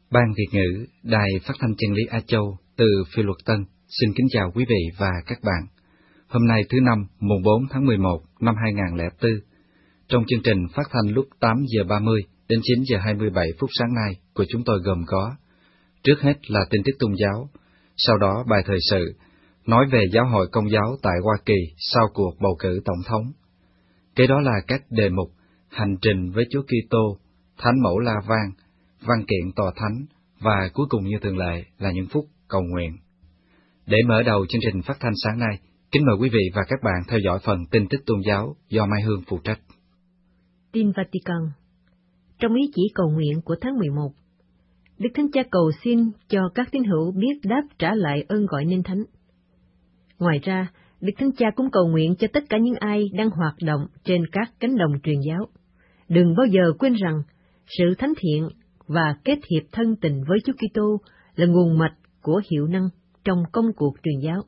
Ban Việt ngữ, Đài Phát thanh Chân lý Á Châu từ Phi Luật Tân xin kính chào quý vị và các bạn. Hôm nay thứ Năm, mùng 4 tháng 11 năm 2004, trong chương trình phát thanh lúc 8 giờ 30 đến 9 giờ 27 phút sáng nay của chúng tôi gồm có: trước hết là tin tức tôn giáo, sau đó bài thời sự, nói về giáo hội Công giáo tại Hoa Kỳ sau cuộc bầu cử tổng thống. Kế đó là các đề mục hành trình với Chúa Kitô, Thánh mẫu La Vang, văn kiện tòa thánh và cuối cùng như thường lệ là những phút cầu nguyện. Để mở đầu chương trình phát thanh sáng nay, kính mời quý vị và các bạn theo dõi phần tin tức tôn giáo do Mai Hương phụ trách. Tin Vatican. Trong ý chỉ cầu nguyện của tháng 11, Đức Thánh Cha cầu xin cho các tín hữu biết đáp trả lại ơn gọi nên thánh. Ngoài ra, Đức Thánh Cha cũng cầu nguyện cho tất cả những ai đang hoạt động trên các cánh đồng truyền giáo. Đừng bao giờ quên rằng sự thánh thiện và kết hiệp thân tình với Chúa Kitô là nguồn mạch của hiệu năng trong công cuộc truyền giáo.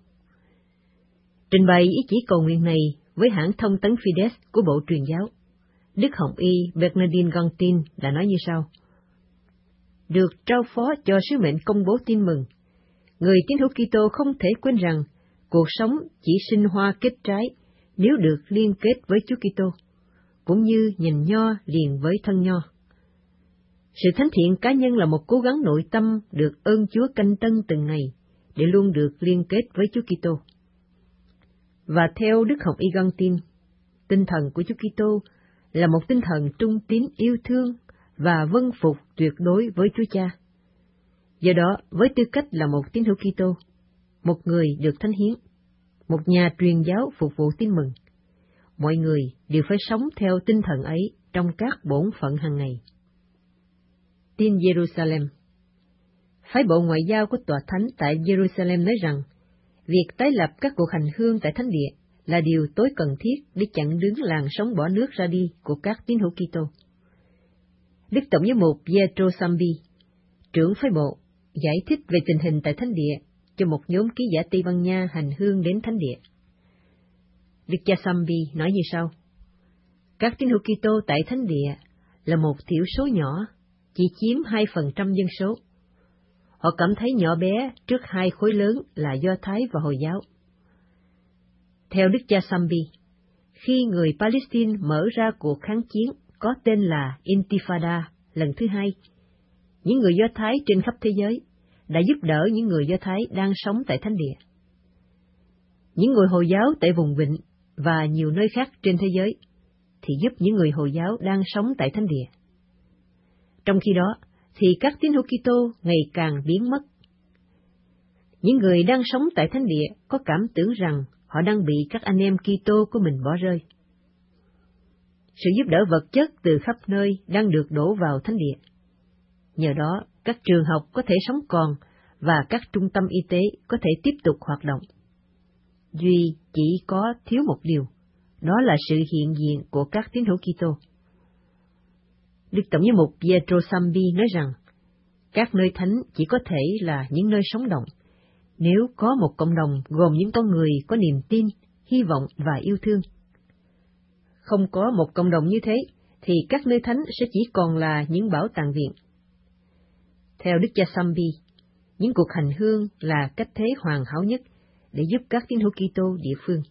Trình bày ý chỉ cầu nguyện này với hãng thông tấn Fides của Bộ Truyền giáo, Đức Hồng Y Bernardine Gontin đã nói như sau: được trao phó cho sứ mệnh công bố tin mừng, người tín hữu Kitô không thể quên rằng cuộc sống chỉ sinh hoa kết trái nếu được liên kết với Chúa Kitô, cũng như nhành nho liền với thân nho. Sự thánh thiện cá nhân là một cố gắng nội tâm được ơn Chúa canh tân từng ngày để luôn được liên kết với Chúa Kitô. Và theo Đức Hồng Y Gontin, tinh thần của Chúa Kitô là một tinh thần trung tín yêu thương và vâng phục tuyệt đối với Chúa Cha. Do đó, với tư cách là một tín hữu Kitô, một người được thánh hiến, một nhà truyền giáo phục vụ tin mừng, mọi người đều phải sống theo tinh thần ấy trong các bổn phận hàng ngày. Tin Jerusalem. Phái bộ ngoại giao của Tòa Thánh tại Jerusalem nói rằng, việc tái lập các cuộc hành hương tại Thánh Địa là điều tối cần thiết để chặn đứng làn sóng bỏ nước ra đi của các tín hữu Kitô. Đức Tổng giám mục Pietro Sambi, trưởng phái bộ, giải thích về tình hình tại Thánh Địa cho một nhóm ký giả Tây Ban Nha hành hương đến Thánh Địa. Đức cha Sambi nói như sau: các tín hữu Kitô tại Thánh Địa là một thiểu số nhỏ, chỉ chiếm 2% dân số. Họ cảm thấy nhỏ bé trước hai khối lớn là Do Thái và Hồi giáo. Theo Đức cha Sambi, khi người Palestine mở ra cuộc kháng chiến có tên là Intifada lần thứ hai, những người Do Thái trên khắp thế giới đã giúp đỡ những người Do Thái đang sống tại Thánh Địa. Những người Hồi giáo tại vùng Vịnh và nhiều nơi khác trên thế giới thì giúp những người Hồi giáo đang sống tại Thánh Địa. Trong khi đó, thì các tín hữu Kitô ngày càng biến mất. Những người đang sống tại Thánh Địa có cảm tưởng rằng họ đang bị các anh em Kitô của mình bỏ rơi. Sự giúp đỡ vật chất từ khắp nơi đang được đổ vào Thánh Địa. Nhờ đó, các trường học có thể sống còn và các trung tâm y tế có thể tiếp tục hoạt động. Duy chỉ có thiếu một điều, đó là sự hiện diện của các tín hữu Kitô. Đức Tổng giám mục Pietro Sambi nói rằng, các nơi thánh chỉ có thể là những nơi sống động nếu có một cộng đồng gồm những con người có niềm tin, hy vọng và yêu thương. Không có một cộng đồng như thế, thì các nơi thánh sẽ chỉ còn là những bảo tàng viện. Theo Đức cha Sambi, những cuộc hành hương là cách thế hoàn hảo nhất để giúp các tín hữu Kitô địa phương.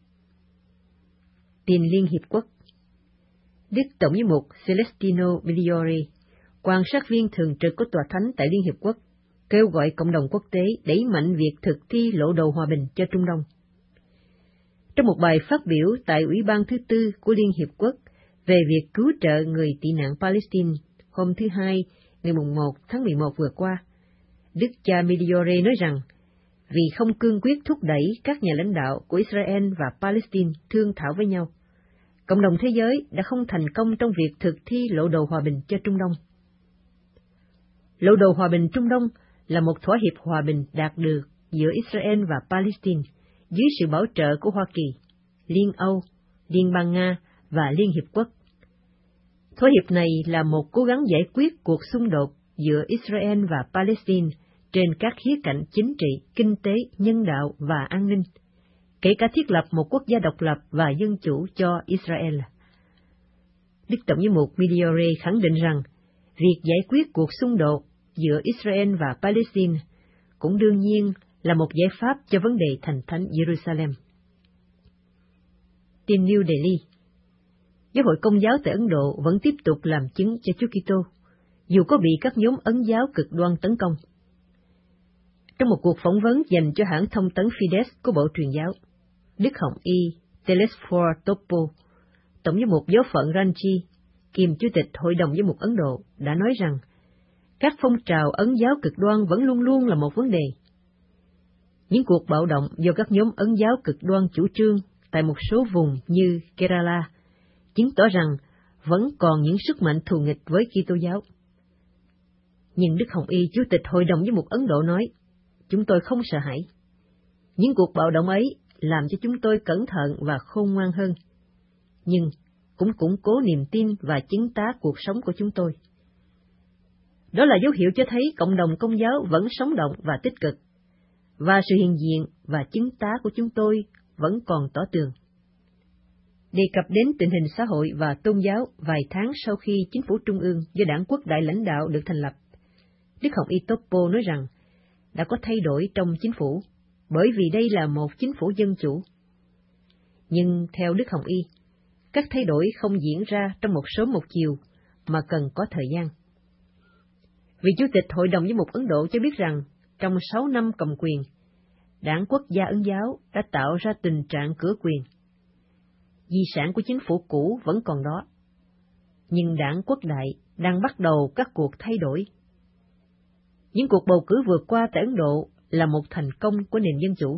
Tin Liên Hiệp Quốc. Đức Tổng giám mục Celestino Migliore, quan sát viên thường trực của Tòa Thánh tại Liên Hiệp Quốc, kêu gọi cộng đồng quốc tế đẩy mạnh việc thực thi lộ đồ hòa bình cho Trung Đông. Trong một bài phát biểu tại Ủy ban thứ tư của Liên Hiệp Quốc về việc cứu trợ người tị nạn Palestine hôm thứ Hai, ngày 1 tháng 11 vừa qua, Đức cha Migliore nói rằng, vì không cương quyết thúc đẩy các nhà lãnh đạo của Israel và Palestine thương thảo với nhau, cộng đồng thế giới đã không thành công trong việc thực thi lộ đồ hòa bình cho Trung Đông. Lộ đồ hòa bình Trung Đông là một thỏa hiệp hòa bình đạt được giữa Israel và Palestine dưới sự bảo trợ của Hoa Kỳ, Liên Âu, Liên bang Nga và Liên Hiệp Quốc. Thỏa hiệp này là một cố gắng giải quyết cuộc xung đột giữa Israel và Palestine trên các khía cạnh chính trị, kinh tế, nhân đạo và an ninh, kể cả thiết lập một quốc gia độc lập và dân chủ cho Israel. Đức Tổng giám mục Migliore khẳng định rằng, việc giải quyết cuộc xung đột giữa Israel và Palestine cũng đương nhiên là một giải pháp cho vấn đề thành thánh Jerusalem. Tin New Delhi. Giáo hội Công giáo tại Ấn Độ vẫn tiếp tục làm chứng cho Chúa Kitô, dù có bị các nhóm Ấn giáo cực đoan tấn công. Trong một cuộc phỏng vấn dành cho hãng thông tấn Fides của Bộ Truyền giáo, Đức Hồng Y Telesphore Topo, Tổng giám mục giáo phận Ranchi, kiêm Chủ tịch Hội đồng Giám mục Ấn Độ, đã nói rằng các phong trào Ấn giáo cực đoan vẫn luôn luôn là một vấn đề. Những cuộc bạo động do các nhóm Ấn giáo cực đoan chủ trương tại một số vùng như Kerala chứng tỏ rằng vẫn còn những sức mạnh thù nghịch với Kitô giáo. Nhưng Đức Hồng Y, Chủ tịch Hội đồng Giám mục Ấn Độ nói, chúng tôi không sợ hãi. Những cuộc bạo động ấy làm cho chúng tôi cẩn thận và khôn ngoan hơn, nhưng cũng củng cố niềm tin và chứng tá cuộc sống của chúng tôi. Đó là dấu hiệu cho thấy cộng đồng Công giáo vẫn sống động và tích cực, và sự hiện diện và chứng tá của chúng tôi vẫn còn tỏ tường. Đề cập đến tình hình xã hội và tôn giáo vài tháng sau khi chính phủ trung ương do Đảng Quốc đại lãnh đạo được thành lập, Đức Hồng Y Topo nói rằng đã có thay đổi trong chính phủ, bởi vì đây là một chính phủ dân chủ. Nhưng theo Đức Hồng Y, các thay đổi không diễn ra trong một sớm một chiều, mà cần có thời gian. Vị Chủ tịch Hội đồng Giám mục Ấn Độ cho biết rằng, trong 6 năm cầm quyền, Đảng Quốc gia Ấn giáo đã tạo ra tình trạng cửa quyền. Di sản của chính phủ cũ vẫn còn đó, nhưng Đảng Quốc đại đang bắt đầu các cuộc thay đổi. Những cuộc bầu cử vừa qua tại Ấn Độ là một thành công của nền dân chủ.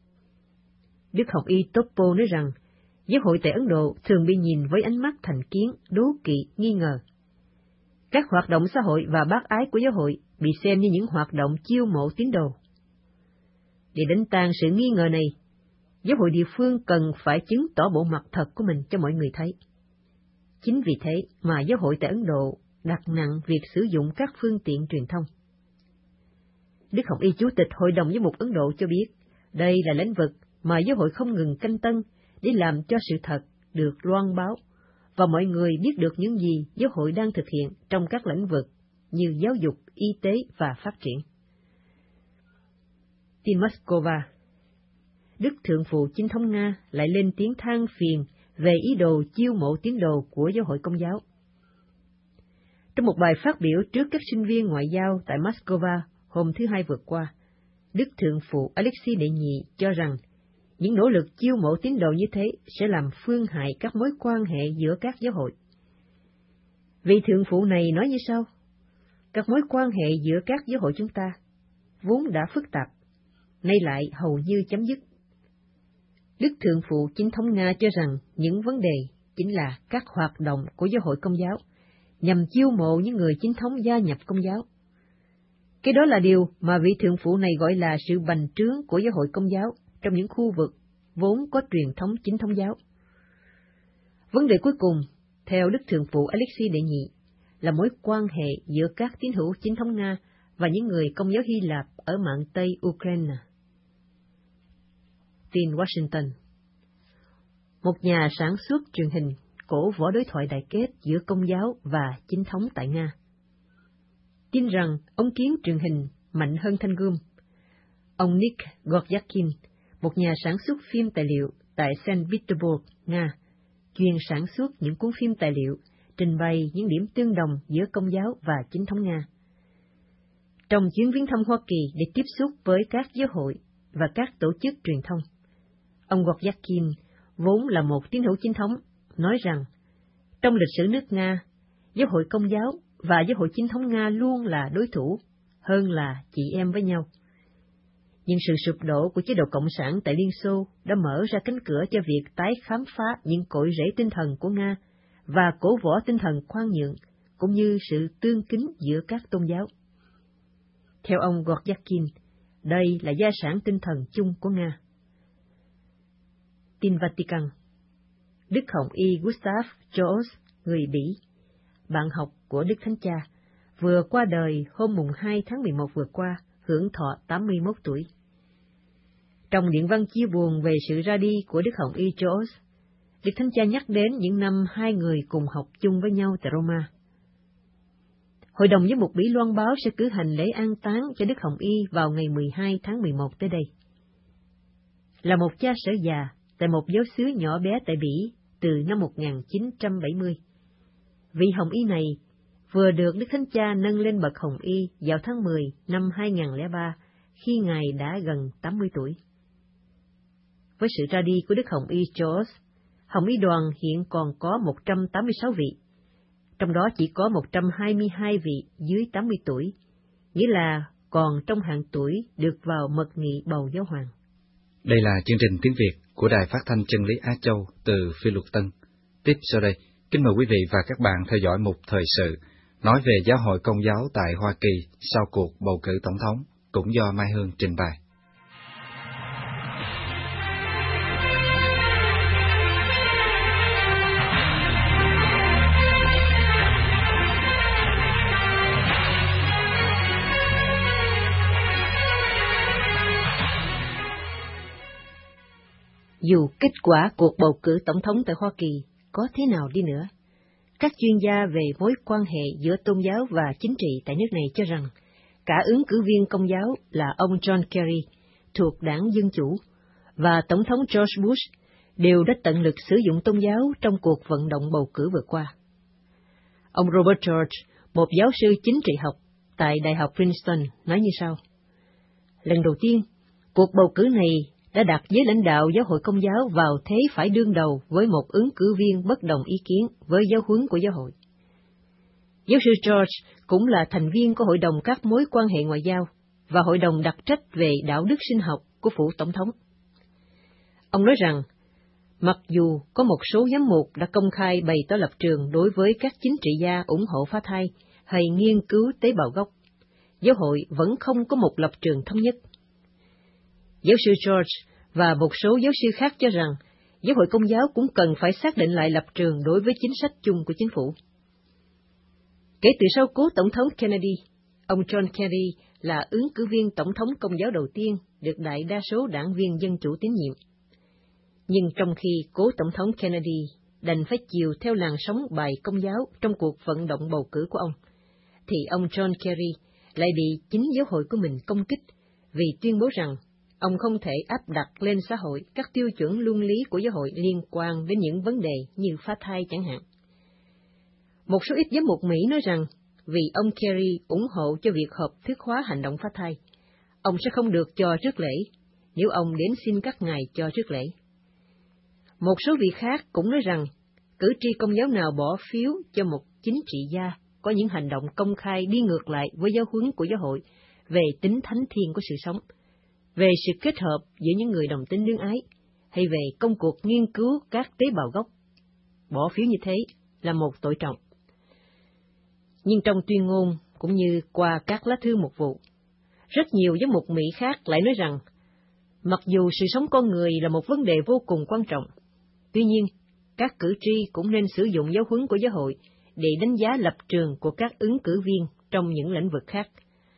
Đức Hồng Y Topo nói rằng, giáo hội tại Ấn Độ thường bị nhìn với ánh mắt thành kiến, đố kỵ, nghi ngờ. Các hoạt động xã hội và bác ái của giáo hội bị xem như những hoạt động chiêu mộ tín đồ. Để đánh tan sự nghi ngờ này, giáo hội địa phương cần phải chứng tỏ bộ mặt thật của mình cho mọi người thấy. Chính vì thế mà giáo hội tại Ấn Độ đặt nặng việc sử dụng các phương tiện truyền thông. Đức Hồng Y, Chủ tịch Hội đồng Giám mục Ấn Độ cho biết, đây là lĩnh vực mà giáo hội không ngừng canh tân để làm cho sự thật được loan báo, và mọi người biết được những gì giáo hội đang thực hiện trong các lĩnh vực như giáo dục, y tế và phát triển. Tin Moscow. Đức Thượng phụ Chính thống Nga lại lên tiếng than phiền về ý đồ chiêu mộ tín đồ của giáo hội Công giáo. Trong một bài phát biểu trước các sinh viên ngoại giao tại Moscow hôm thứ Hai vừa qua, Đức Thượng phụ Alexei Đệ Nhị cho rằng những nỗ lực chiêu mộ tín đồ như thế sẽ làm phương hại các mối quan hệ giữa các giáo hội. Vị Thượng phụ này nói như sau: các mối quan hệ giữa các giáo hội chúng ta vốn đã phức tạp, nay lại hầu như chấm dứt. Đức Thượng phụ Chính thống Nga cho rằng những vấn đề chính là các hoạt động của giáo hội Công giáo nhằm chiêu mộ những người chính thống gia nhập Công giáo. Cái đó là điều mà vị Thượng phụ này gọi là sự bành trướng của giáo hội Công giáo trong những khu vực vốn có truyền thống chính thống giáo. Vấn đề cuối cùng, theo Đức Thượng phụ Alexei Đệ Nhị, là mối quan hệ giữa các tín hữu chính thống Nga và những người Công giáo Hy Lạp ở mạn Tây Ukraine. Tin Washington. Một nhà sản xuất truyền hình cổ võ đối thoại đại kết giữa Công giáo và chính thống tại Nga. Tin rằng ống kiến truyền hình mạnh hơn thanh gươm. Ông Nick Goryakin, một nhà sản xuất phim tài liệu tại Saint Petersburg, Nga, chuyên sản xuất những cuốn phim tài liệu trình bày những điểm tương đồng giữa Công giáo và chính thống Nga. Trong chuyến viếng thăm Hoa Kỳ để tiếp xúc với các giáo hội và các tổ chức truyền thông, ông Goryakin, vốn là một tín hữu chính thống, nói rằng trong lịch sử nước Nga, giáo hội Công giáo và giáo hội chính thống Nga luôn là đối thủ hơn là chị em với nhau. Nhưng sự sụp đổ của chế độ Cộng sản tại Liên Xô đã mở ra cánh cửa cho việc tái khám phá những cội rễ tinh thần của Nga và cổ võ tinh thần khoan nhượng, cũng như sự tương kính giữa các tôn giáo. Theo ông Goryakin, đây là gia sản tinh thần chung của Nga. Tin Vatican. Đức Hồng Y Gustav Joos, người Bỉ, bạn học của Đức Thánh Cha, vừa qua đời hôm mùng 2 tháng 11 vừa qua, hưởng thọ 81 tuổi. Trong điện văn chia buồn về sự ra đi của Đức Hồng Y Joos, Đức Thánh Cha nhắc đến những năm hai người cùng học chung với nhau tại Roma. Hội đồng giám mục Bỉ loan báo sẽ cử hành lễ an táng cho Đức Hồng Y vào ngày 12 tháng 11 tới đây. Là một cha sở già tại một giáo xứ nhỏ bé tại Bỉ từ năm 1970, vị Hồng Y này vừa được Đức Thánh Cha nâng lên bậc Hồng Y vào tháng 10 năm 2003 khi Ngài đã gần 80 tuổi. Với sự ra đi của Đức Hồng Y George, Hồng Y đoàn hiện còn có 186 vị, trong đó chỉ có 122 vị dưới 80 tuổi, nghĩa là còn trong hạng tuổi được vào mật nghị bầu giáo hoàng. Đây là chương trình tiếng Việt của Đài Phát thanh Chân lý Á Châu từ Phi Luật Tân. Tiếp sau đây, kính mời quý vị và các bạn theo dõi mục thời sự nói về giáo hội Công giáo tại Hoa Kỳ sau cuộc bầu cử tổng thống, cũng do Mai Hương trình bày. Dù kết quả cuộc bầu cử tổng thống tại Hoa Kỳ có thế nào đi nữa, các chuyên gia về mối quan hệ giữa tôn giáo và chính trị tại nước này cho rằng cả ứng cử viên Công giáo là ông John Kerry thuộc đảng Dân Chủ và Tổng thống George Bush đều đã tận lực sử dụng tôn giáo trong cuộc vận động bầu cử vừa qua. Ông Robert George, một giáo sư chính trị học tại Đại học Princeton, nói như sau: lần đầu tiên, cuộc bầu cử này đã đặt giới lãnh đạo giáo hội Công giáo vào thế phải đương đầu với một ứng cử viên bất đồng ý kiến với giáo huấn của giáo hội. Giáo sư George cũng là thành viên của Hội đồng các mối quan hệ ngoại giao và Hội đồng đặc trách về đạo đức sinh học của phủ tổng thống. Ông nói rằng, mặc dù có một số giám mục đã công khai bày tỏ lập trường đối với các chính trị gia ủng hộ phá thai hay nghiên cứu tế bào gốc, giáo hội vẫn không có một lập trường thống nhất. Giáo sư George và một số giáo sư khác cho rằng giáo hội Công giáo cũng cần phải xác định lại lập trường đối với chính sách chung của chính phủ. Kể từ sau cố Tổng thống Kennedy, ông John Kerry là ứng cử viên Tổng thống Công giáo đầu tiên được đại đa số đảng viên Dân Chủ tín nhiệm. Nhưng trong khi cố Tổng thống Kennedy đành phải chiều theo làn sóng bài Công giáo trong cuộc vận động bầu cử của ông, thì ông John Kerry lại bị chính giáo hội của mình công kích vì tuyên bố rằng ông không thể áp đặt lên xã hội các tiêu chuẩn luân lý của giáo hội liên quan đến những vấn đề như phá thai chẳng hạn. Một số ít giám mục Mỹ nói rằng vì ông Kerry ủng hộ cho việc hợp thức hóa hành động phá thai, ông sẽ không được cho rước lễ nếu ông đến xin các ngài cho rước lễ. Một số vị khác cũng nói rằng cử tri Công giáo nào bỏ phiếu cho một chính trị gia có những hành động công khai đi ngược lại với giáo huấn của giáo hội về tính thánh thiêng của sự sống, về sự kết hợp giữa những người đồng tính luyến ái, hay về công cuộc nghiên cứu các tế bào gốc, bỏ phiếu như thế là một tội trọng. Nhưng trong tuyên ngôn cũng như qua các lá thư mục vụ, rất nhiều giám mục Mỹ khác lại nói rằng mặc dù sự sống con người là một vấn đề vô cùng quan trọng, tuy nhiên các cử tri cũng nên sử dụng giáo huấn của giáo hội để đánh giá lập trường của các ứng cử viên trong những lĩnh vực khác.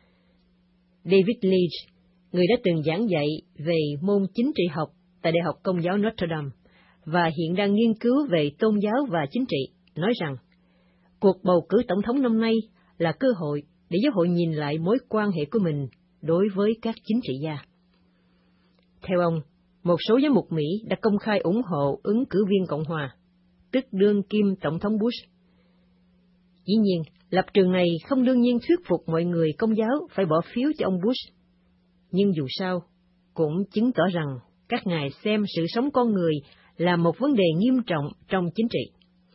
David Leach, người đã từng giảng dạy về môn chính trị học tại Đại học Công giáo Notre Dame và hiện đang nghiên cứu về tôn giáo và chính trị, nói rằng cuộc bầu cử tổng thống năm nay là cơ hội để giáo hội nhìn lại mối quan hệ của mình đối với các chính trị gia. Theo ông, một số giám mục Mỹ đã công khai ủng hộ ứng cử viên Cộng hòa, tức đương kim Tổng thống Bush. Dĩ nhiên, lập trường này không đương nhiên thuyết phục mọi người Công giáo phải bỏ phiếu cho ông Bush, nhưng dù sao, cũng chứng tỏ rằng các ngài xem sự sống con người là một vấn đề nghiêm trọng trong chính trị.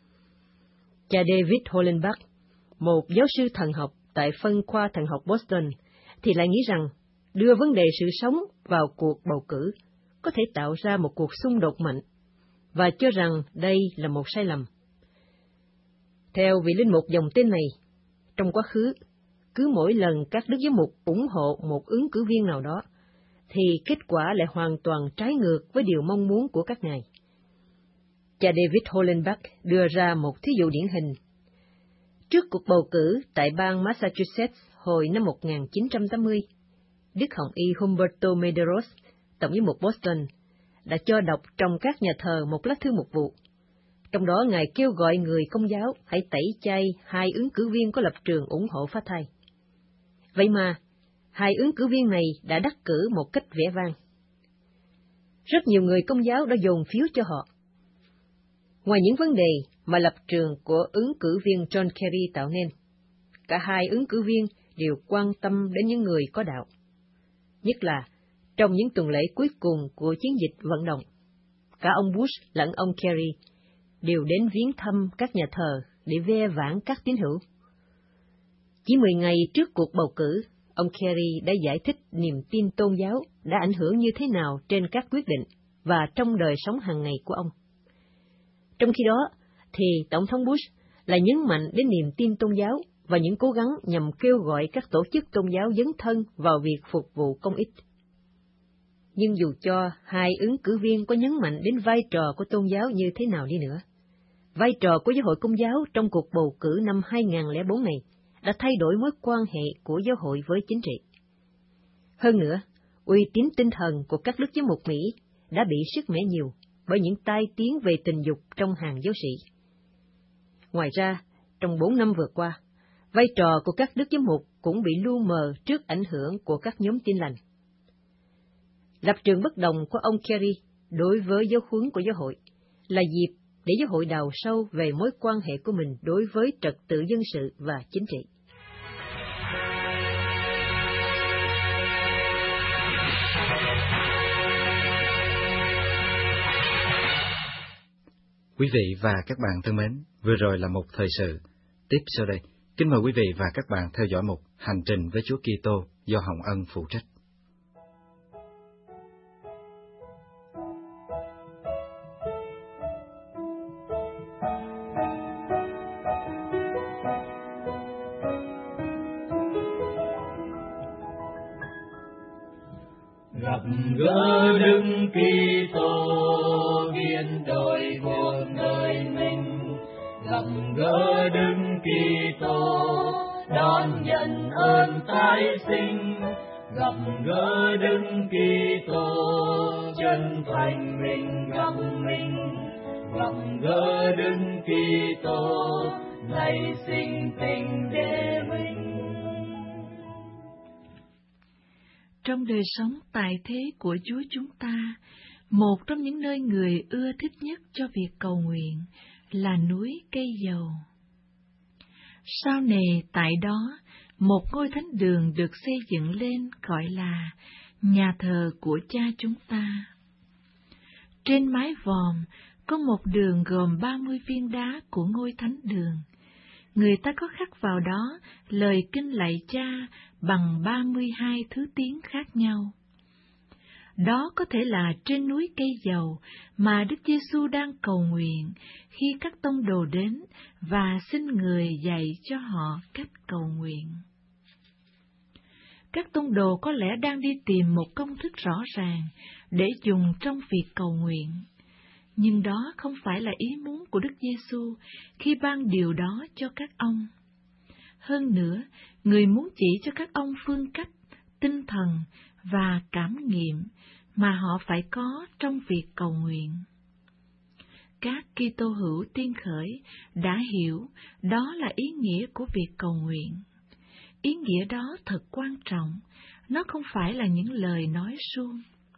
Cha David Hollenbach, một giáo sư thần học tại phân khoa thần học Boston, thì lại nghĩ rằng đưa vấn đề sự sống vào cuộc bầu cử có thể tạo ra một cuộc xung đột mạnh, và cho rằng đây là một sai lầm. Theo vị linh mục dòng tên này, trong quá khứ, cứ mỗi lần các đức giám mục ủng hộ một ứng cử viên nào đó, thì kết quả lại hoàn toàn trái ngược với điều mong muốn của các ngài. Cha David Hollenbach đưa ra một thí dụ điển hình. Trước cuộc bầu cử tại bang Massachusetts hồi năm 1980, Đức Hồng Y Humberto Medeiros, tổng giám mục Boston, đã cho đọc trong các nhà thờ một lá thư mục vụ. Trong đó Ngài kêu gọi người Công giáo hãy tẩy chay hai ứng cử viên có lập trường ủng hộ phá thai. Vậy mà, hai ứng cử viên này đã đắc cử một cách vẻ vang. Rất nhiều người Công giáo đã dồn phiếu cho họ. Ngoài những vấn đề mà lập trường của ứng cử viên John Kerry tạo nên, cả hai ứng cử viên đều quan tâm đến những người có đạo. Nhất là trong những tuần lễ cuối cùng của chiến dịch vận động, cả ông Bush lẫn ông Kerry đều đến viếng thăm các nhà thờ để ve vãn các tín hữu. Chỉ 10 ngày trước cuộc bầu cử, ông Kerry đã giải thích niềm tin tôn giáo đã ảnh hưởng như thế nào trên các quyết định và trong đời sống hàng ngày của ông. Trong khi đó, thì Tổng thống Bush lại nhấn mạnh đến niềm tin tôn giáo và những cố gắng nhằm kêu gọi các tổ chức tôn giáo dấn thân vào việc phục vụ công ích. Nhưng dù cho hai ứng cử viên có nhấn mạnh đến vai trò của tôn giáo như thế nào đi nữa, vai trò của giáo hội Công giáo trong cuộc bầu cử năm 2004 này đã thay đổi mối quan hệ của giáo hội với chính trị. Hơn nữa, uy tín tinh thần của các đức giám mục Mỹ đã bị sứt mẻ nhiều bởi những tai tiếng về tình dục trong hàng giáo sĩ. Ngoài ra, trong 4 năm vừa qua, vai trò của các đức giám mục cũng bị lu mờ trước ảnh hưởng của các nhóm Tin lành. Lập trường bất đồng của ông Kerry đối với giáo huấn của giáo hội là dịp để giáo hội đào sâu về mối quan hệ của mình đối với trật tự dân sự và chính trị. Quý vị và các bạn thân mến, vừa rồi là một thời sự. Tiếp sau đây, kính mời quý vị và các bạn theo dõi một Hành trình với Chúa Kitô do Hồng Ân phụ trách. Gặp gỡ Đức Kitô biến đổi cuộc đời mình, gặp gỡ Đức Kitô đón nhận ơn tái sinh, gặp gỡ Đức Kitô chân thành mình gặp mình, gặp gỡ Đức Kitô nảy sinh tình để mình. Trong đời sống tại thế của Chúa chúng ta, một trong những nơi người ưa thích nhất cho việc cầu nguyện là núi Cây Dầu. Sau này tại đó, một ngôi thánh đường được xây dựng lên gọi là nhà thờ của Cha chúng ta. Trên mái vòm có một đường gồm 30 viên đá của ngôi thánh đường. Người ta có khắc vào đó lời kinh lạy Cha bằng 32 thứ tiếng khác nhau. Đó có thể là trên núi Cây Dầu mà Đức Giêsu đang cầu nguyện khi các tông đồ đến và xin người dạy cho họ cách cầu nguyện. Các tông đồ có lẽ đang đi tìm một công thức rõ ràng để dùng trong việc cầu nguyện. Nhưng đó không phải là ý muốn của Đức Giêsu khi ban điều đó cho các ông. Hơn nữa, người muốn chỉ cho các ông phương cách, tinh thần và cảm nghiệm mà họ phải có trong việc cầu nguyện. Các Kitô hữu tiên khởi đã hiểu đó là ý nghĩa của việc cầu nguyện. Ý nghĩa đó thật quan trọng, nó không phải là những lời nói suông.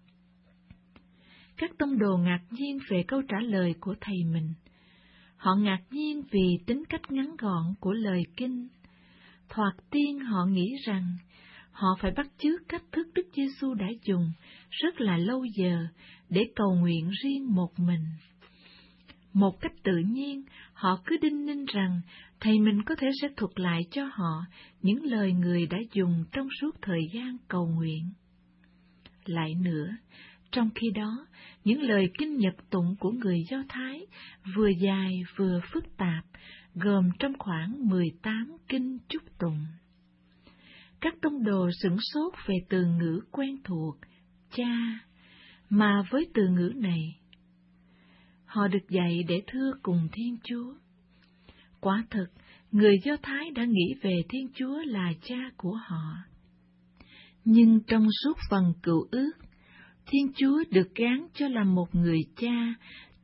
Các tông đồ ngạc nhiên về câu trả lời của thầy mình. Họ ngạc nhiên vì tính cách ngắn gọn của lời kinh. Thoạt tiên họ nghĩ rằng họ phải bắt chước cách thức Đức Giêsu đã dùng rất là lâu giờ để cầu nguyện riêng một mình. Một cách tự nhiên, họ cứ đinh ninh rằng thầy mình có thể sẽ thuật lại cho họ những lời người đã dùng trong suốt thời gian cầu nguyện. Lại nữa, trong khi đó, những lời kinh nhật tụng của người Do Thái vừa dài vừa phức tạp, gồm trong khoảng 18 kinh chúc tụng. Các tông đồ sửng sốt về từ ngữ quen thuộc, Cha, mà với từ ngữ này, họ được dạy để thưa cùng Thiên Chúa. Quả thực, người Do Thái đã nghĩ về Thiên Chúa là Cha của họ. Nhưng trong suốt phần cựu ước, Thiên Chúa được gán cho là một người Cha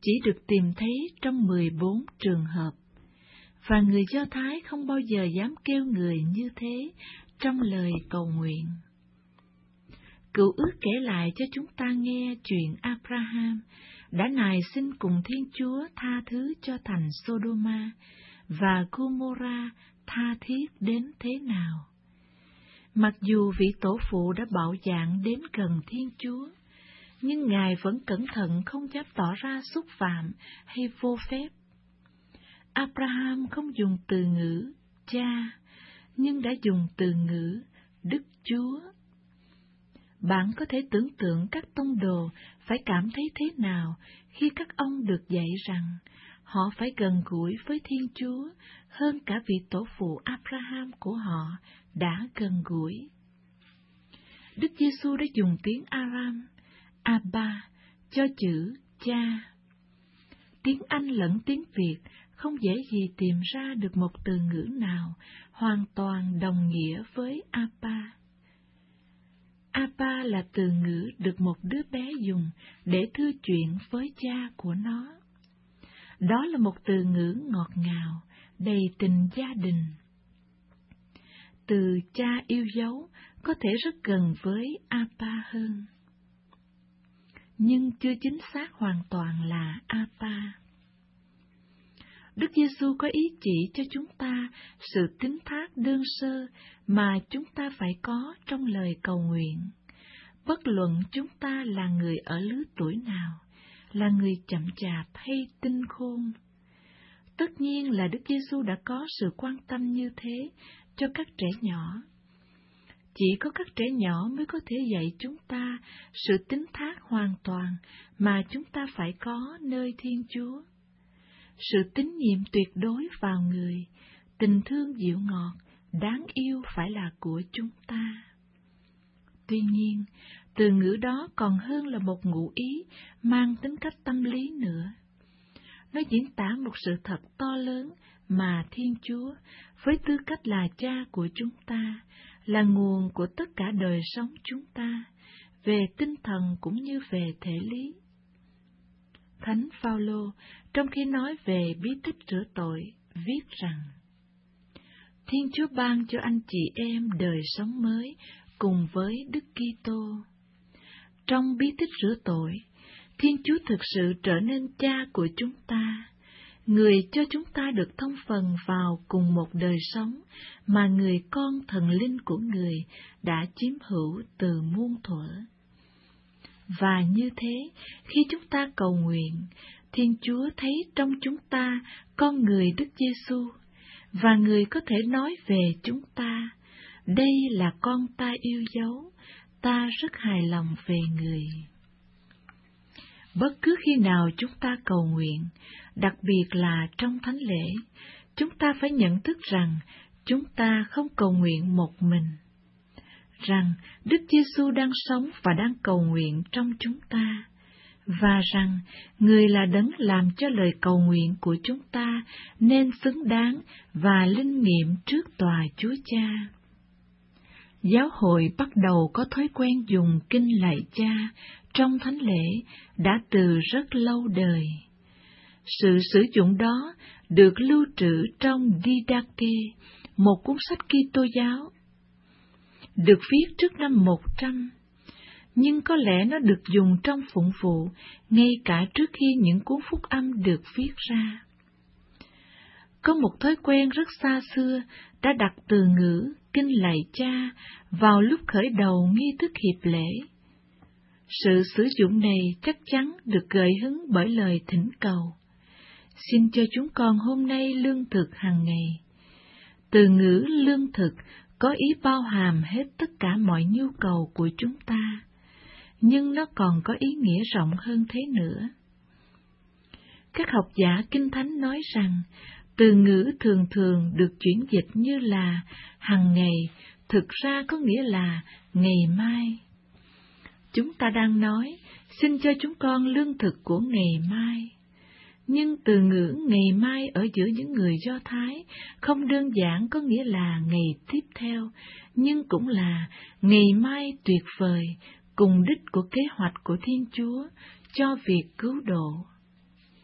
chỉ được tìm thấy trong 14 trường hợp, và người Do Thái không bao giờ dám kêu người như thế trong lời cầu nguyện. Cựu Ước kể lại cho chúng ta nghe chuyện Abraham đã nài xin cùng Thiên Chúa tha thứ cho thành Sodoma và Gomorrah tha thiết đến thế nào. Mặc dù vị tổ phụ đã bạo dạn đến gần Thiên Chúa, nhưng Ngài vẫn cẩn thận không dám tỏ ra xúc phạm hay vô phép. Abraham không dùng từ ngữ cha, nhưng đã dùng từ ngữ Đức Chúa. Bạn có thể tưởng tượng các tông đồ phải cảm thấy thế nào khi các ông được dạy rằng họ phải gần gũi với Thiên Chúa hơn cả vị tổ phụ Abraham của họ đã gần gũi. Đức Giêsu đã dùng tiếng Aram, Abba, cho chữ cha. Tiếng Anh lẫn tiếng Việt không dễ gì tìm ra được một từ ngữ nào hoàn toàn đồng nghĩa với Abba. Abba là từ ngữ được một đứa bé dùng để thư chuyện với cha của nó. Đó là một từ ngữ ngọt ngào, đầy tình gia đình. Từ cha yêu dấu có thể rất gần với Abba hơn, nhưng chưa chính xác hoàn toàn là Abba. Đức Giêsu có ý chỉ cho chúng ta sự tín thác đơn sơ mà chúng ta phải có trong lời cầu nguyện, bất luận chúng ta là người ở lứa tuổi nào, là người chậm chạp hay tinh khôn. Tất nhiên là Đức Giêsu đã có sự quan tâm như thế cho các trẻ nhỏ. Chỉ có các trẻ nhỏ mới có thể dạy chúng ta sự tín thác hoàn toàn mà chúng ta phải có nơi Thiên Chúa. Sự tín nhiệm tuyệt đối vào người, tình thương dịu ngọt, đáng yêu phải là của chúng ta. Tuy nhiên, từ ngữ đó còn hơn là một ngụ ý mang tính cách tâm lý nữa. Nó diễn tả một sự thật to lớn mà Thiên Chúa, với tư cách là cha của chúng ta, là nguồn của tất cả đời sống chúng ta, về tinh thần cũng như về thể lý. Thánh Phaolô, trong khi nói về bí tích rửa tội, viết rằng: Thiên Chúa ban cho anh chị em đời sống mới cùng với Đức Kitô. Trong bí tích rửa tội, Thiên Chúa thực sự trở nên cha của chúng ta, người cho chúng ta được thông phần vào cùng một đời sống mà người con thần linh của người đã chiếm hữu từ muôn thuở. Và như thế, khi chúng ta cầu nguyện, Thiên Chúa thấy trong chúng ta con người Đức Giêsu, và người có thể nói về chúng ta: đây là con ta yêu dấu, ta rất hài lòng về người. Bất cứ khi nào chúng ta cầu nguyện, đặc biệt là trong thánh lễ, chúng ta phải nhận thức rằng chúng ta không cầu nguyện một mình, rằng Đức Giêsu đang sống và đang cầu nguyện trong chúng ta, và rằng người là đấng làm cho lời cầu nguyện của chúng ta nên xứng đáng và linh nghiệm trước tòa Chúa Cha. Giáo hội bắt đầu có thói quen dùng kinh lạy Cha trong thánh lễ đã từ rất lâu đời. Sự sử dụng đó được lưu trữ trong Didache, một cuốn sách Kitô giáo, được viết trước năm 100, nhưng có lẽ nó được dùng trong phụng vụ ngay cả trước khi những cuốn phúc âm được viết ra. Có một thói quen rất xa xưa đã đặt từ ngữ kinh lạy Cha vào lúc khởi đầu nghi thức hiệp lễ. Sự sử dụng này chắc chắn được gợi hứng bởi lời thỉnh cầu: xin cho chúng con hôm nay lương thực hàng ngày. Từ ngữ lương thực có ý bao hàm hết tất cả mọi nhu cầu của chúng ta, nhưng nó còn có ý nghĩa rộng hơn thế nữa. Các học giả Kinh Thánh nói rằng, từ ngữ thường thường được chuyển dịch như là hàng ngày, thực ra có nghĩa là ngày mai. Chúng ta đang nói, xin cho chúng con lương thực của ngày mai. Nhưng từ ngữ ngày mai ở giữa những người Do Thái không đơn giản có nghĩa là ngày tiếp theo, nhưng cũng là ngày mai tuyệt vời, cùng đích của kế hoạch của Thiên Chúa cho việc cứu độ.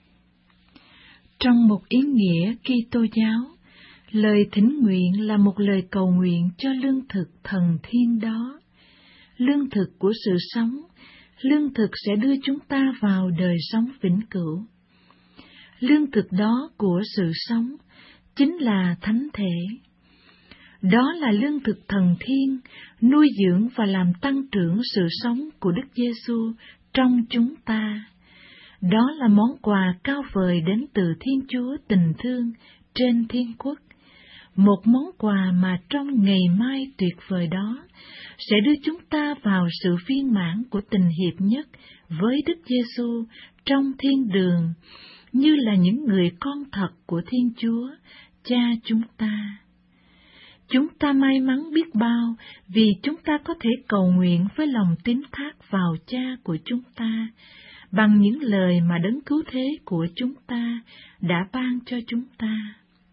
Trong một ý nghĩa Kitô giáo, lời thỉnh nguyện là một lời cầu nguyện cho lương thực thần thiên đó. Lương thực của sự sống, lương thực sẽ đưa chúng ta vào đời sống vĩnh cửu. Lương thực đó của sự sống chính là thánh thể. Đó là lương thực thần thiên, nuôi dưỡng và làm tăng trưởng sự sống của Đức Giêsu trong chúng ta. Đó là món quà cao vời đến từ Thiên Chúa tình thương trên thiên quốc. Một món quà mà trong ngày mai tuyệt vời đó sẽ đưa chúng ta vào sự viên mãn của tình hiệp nhất với Đức Giêsu trong thiên đường, như là những người con thật của Thiên Chúa, Cha chúng ta. Chúng ta may mắn biết bao vì chúng ta có thể cầu nguyện với lòng tín thác vào Cha của chúng ta, bằng những lời mà Đấng Cứu Thế của chúng ta đã ban cho chúng ta.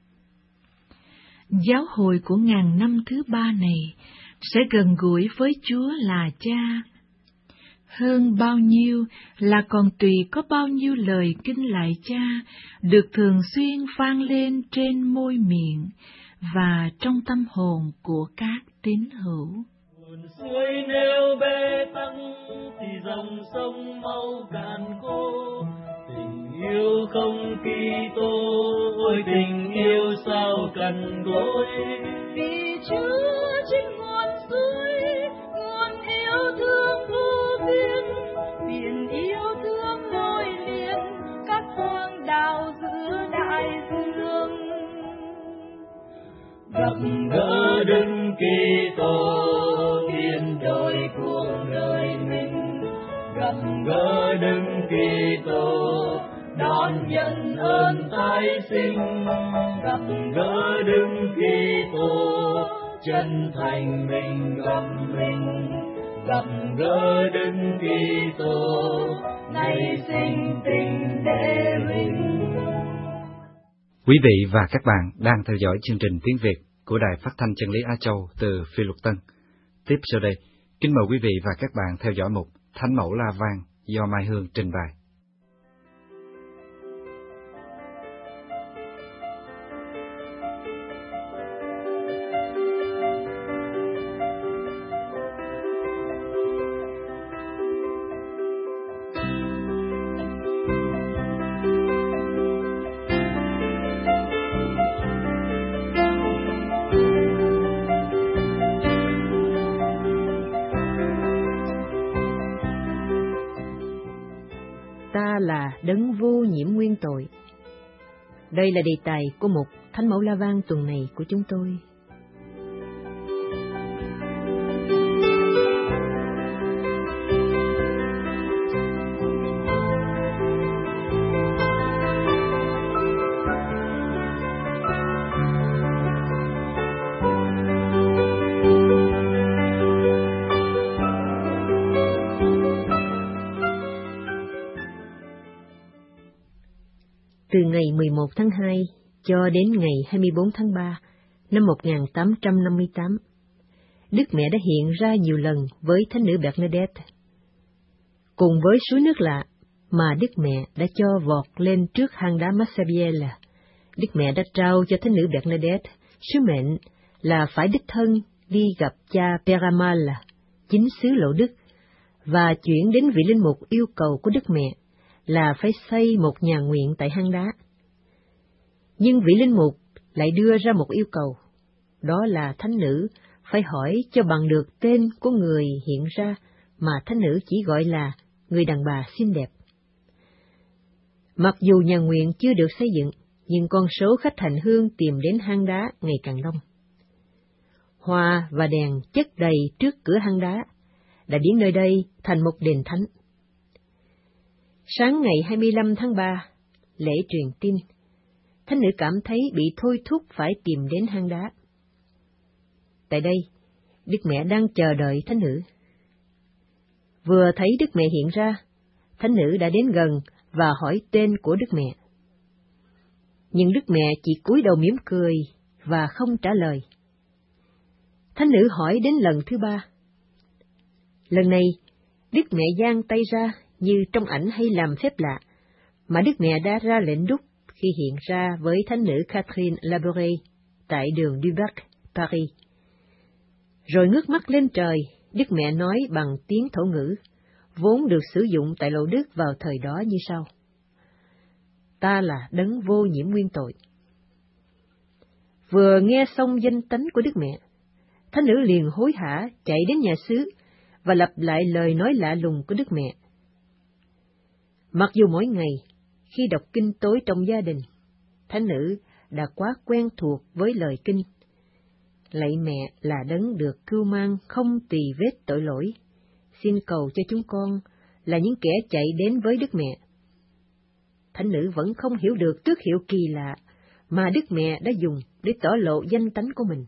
Giáo hội của ngàn năm thứ ba này sẽ gần gũi với Chúa là Cha. Hơn bao nhiêu là còn tùy có bao nhiêu lời kinh lạy Cha được thường xuyên vang lên trên môi miệng và trong tâm hồn của các tín hữu. Nguồn suối nếu bê tắc thì dòng sông mau cạn khô. Tình yêu không Kitô, ôi tình yêu sao cằn cỗi. Vì Chúa chính nguồn suối, nguồn yêu thương vô biên, biển yêu thương nối liền các hoang đảo giữa đại dương. Gặp gỡ Đức Kitô, biến đổi cuộc đời mình. Gặp gỡ Đức Kitô, đón nhận ơn tái sinh. Gặp gỡ Đức Kitô, chân thành mình gặp mình. Gặp gỡ Đức Kitô, nay sinh tình để mình. Quý vị và các bạn đang theo dõi chương trình tiếng Việt của Đài Phát thanh Chân lý Á Châu từ Phi Luật Tân. Tiếp sau đây, kính mời quý vị và các bạn theo dõi mục Thánh Mẫu La Vang do Mai Hương trình bày. Ta là Đấng vô nhiễm nguyên tội. Đây là đề tài của một Thánh Mẫu La Vang tuần này của chúng tôi. Từ ngày 11 tháng 2 cho đến ngày 24 tháng 3 năm 1858, Đức Mẹ đã hiện ra nhiều lần với Thánh nữ Bernadette. Cùng với suối nước lạ mà Đức Mẹ đã cho vọt lên trước hang đá Massabielle, Đức Mẹ đã trao cho Thánh nữ Bernadette sứ mệnh là phải đích thân đi gặp cha Peramal, chính xứ Lộ Đức, và chuyển đến vị linh mục yêu cầu của Đức Mẹ là phải xây một nhà nguyện tại hang đá. Nhưng vị linh mục lại đưa ra một yêu cầu, đó là thánh nữ phải hỏi cho bằng được tên của người hiện ra mà thánh nữ chỉ gọi là người đàn bà xinh đẹp. Mặc dù nhà nguyện chưa được xây dựng, nhưng con số khách hành hương tìm đến hang đá ngày càng đông. Hoa và đèn chất đầy trước cửa hang đá đã biến nơi đây thành một đền thánh. Sáng ngày 25 tháng 3, lễ truyền tin, thánh nữ cảm thấy bị thôi thúc phải tìm đến hang đá. Tại đây, Đức Mẹ đang chờ đợi thánh nữ. Vừa thấy Đức Mẹ hiện ra, thánh nữ đã đến gần và hỏi tên của Đức Mẹ. Nhưng Đức Mẹ chỉ cúi đầu mỉm cười và không trả lời. Thánh nữ hỏi đến lần thứ 3. Lần này, Đức Mẹ giang tay ra như trong ảnh hay làm phép lạ, mà Đức Mẹ đã ra lệnh đúc khi hiện ra với thánh nữ Catherine Labouré tại đường Dubac, Paris. Rồi ngước mắt lên trời, Đức Mẹ nói bằng tiếng thổ ngữ, vốn được sử dụng tại Lộ Đức vào thời đó như sau: Ta là đấng vô nhiễm nguyên tội. Vừa nghe xong danh tánh của Đức Mẹ, thánh nữ liền hối hả chạy đến nhà xứ và lặp lại lời nói lạ lùng của Đức Mẹ. Mặc dù mỗi ngày, khi đọc kinh tối trong gia đình, thánh nữ đã quá quen thuộc với lời kinh: Lạy Mẹ là đấng được cưu mang không tỳ vết tội lỗi, xin cầu cho chúng con là những kẻ chạy đến với Đức Mẹ. Thánh nữ vẫn không hiểu được tước hiệu kỳ lạ mà Đức Mẹ đã dùng để tỏ lộ danh tánh của mình.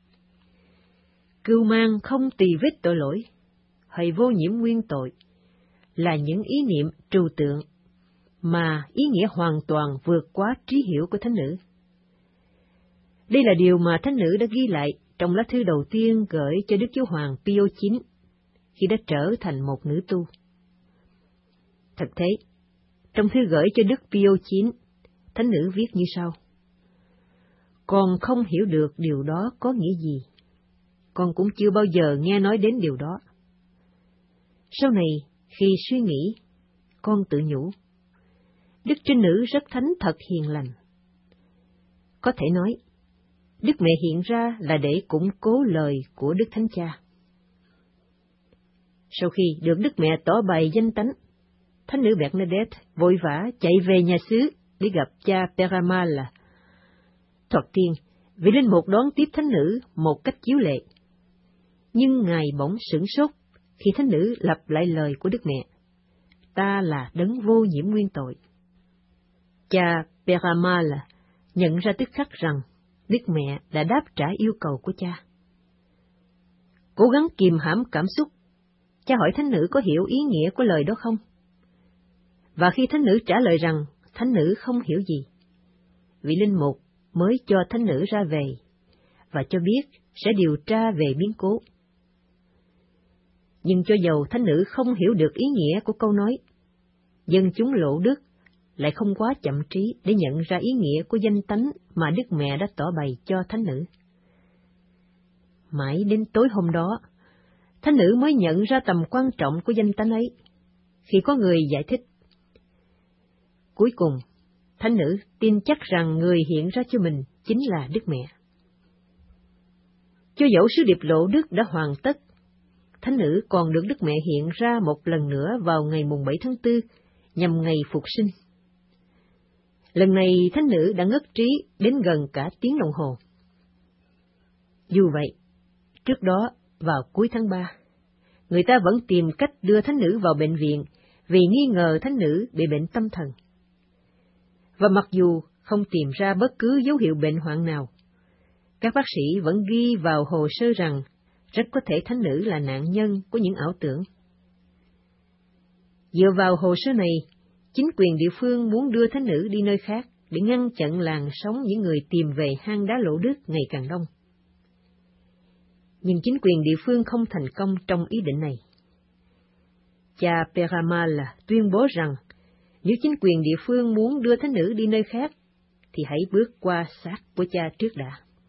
Cưu mang không tỳ vết tội lỗi hay vô nhiễm nguyên tội là những ý niệm trừu tượng mà ý nghĩa hoàn toàn vượt quá trí hiểu của thánh nữ. Đây là điều mà thánh nữ đã ghi lại trong lá thư đầu tiên gửi cho Đức Giáo hoàng Pio IX khi đã trở thành một nữ tu. Thật thế, trong thư gửi cho Đức Pio IX, thánh nữ viết như sau: Con không hiểu được điều đó có nghĩa gì. Con cũng chưa bao giờ nghe nói đến điều đó. Sau này, khi suy nghĩ, con tự nhủ, Đức Trinh Nữ rất thánh thật hiền lành. Có thể nói, Đức Mẹ hiện ra là để củng cố lời của Đức Thánh Cha. Sau khi được Đức Mẹ tỏ bày danh tánh, thánh nữ Bernadette vội vã chạy về nhà xứ để gặp cha Peramal. Thoạt tiên, vị linh mục đón tiếp thánh nữ một cách chiếu lệ. Nhưng ngài bỗng sửng sốt khi thánh nữ lặp lại lời của Đức Mẹ: Ta là đấng vô nhiễm nguyên tội. Cha Peramal nhận ra tức khắc rằng Đức Mẹ đã đáp trả yêu cầu của cha. Cố gắng kìm hãm cảm xúc, cha hỏi thánh nữ có hiểu ý nghĩa của lời đó không? Và khi thánh nữ trả lời rằng thánh nữ không hiểu gì, vị linh mục mới cho thánh nữ ra về và cho biết sẽ điều tra về biến cố. Nhưng cho dầu thánh nữ không hiểu được ý nghĩa của câu nói, dân chúng Lộ Đức lại không quá chậm trí để nhận ra ý nghĩa của danh tánh mà Đức Mẹ đã tỏ bày cho thánh nữ. Mãi đến tối hôm đó, thánh nữ mới nhận ra tầm quan trọng của danh tánh ấy, khi có người giải thích. Cuối cùng, thánh nữ tin chắc rằng người hiện ra cho mình chính là Đức Mẹ. Cho dẫu sứ điệp Lộ Đức đã hoàn tất, thánh nữ còn được Đức Mẹ hiện ra một lần nữa vào ngày mùng 7 tháng 4, nhằm ngày Phục sinh. Lần này thánh nữ đã ngất trí đến gần cả tiếng đồng hồ. Dù vậy, trước đó, vào cuối tháng 3, người ta vẫn tìm cách đưa thánh nữ vào bệnh viện vì nghi ngờ thánh nữ bị bệnh tâm thần. Và mặc dù không tìm ra bất cứ dấu hiệu bệnh hoạn nào, các bác sĩ vẫn ghi vào hồ sơ rằng rất có thể thánh nữ là nạn nhân của những ảo tưởng. Dựa vào hồ sơ này, chính quyền địa phương muốn đưa thánh nữ đi nơi khác để ngăn chặn làn sóng những người tìm về hang đá Lộ Đức ngày càng đông. Nhưng chính quyền địa phương không thành công trong ý định này. Cha Peramal tuyên bố rằng nếu chính quyền địa phương muốn đưa thánh nữ đi nơi khác, thì hãy bước qua xác của cha trước đã.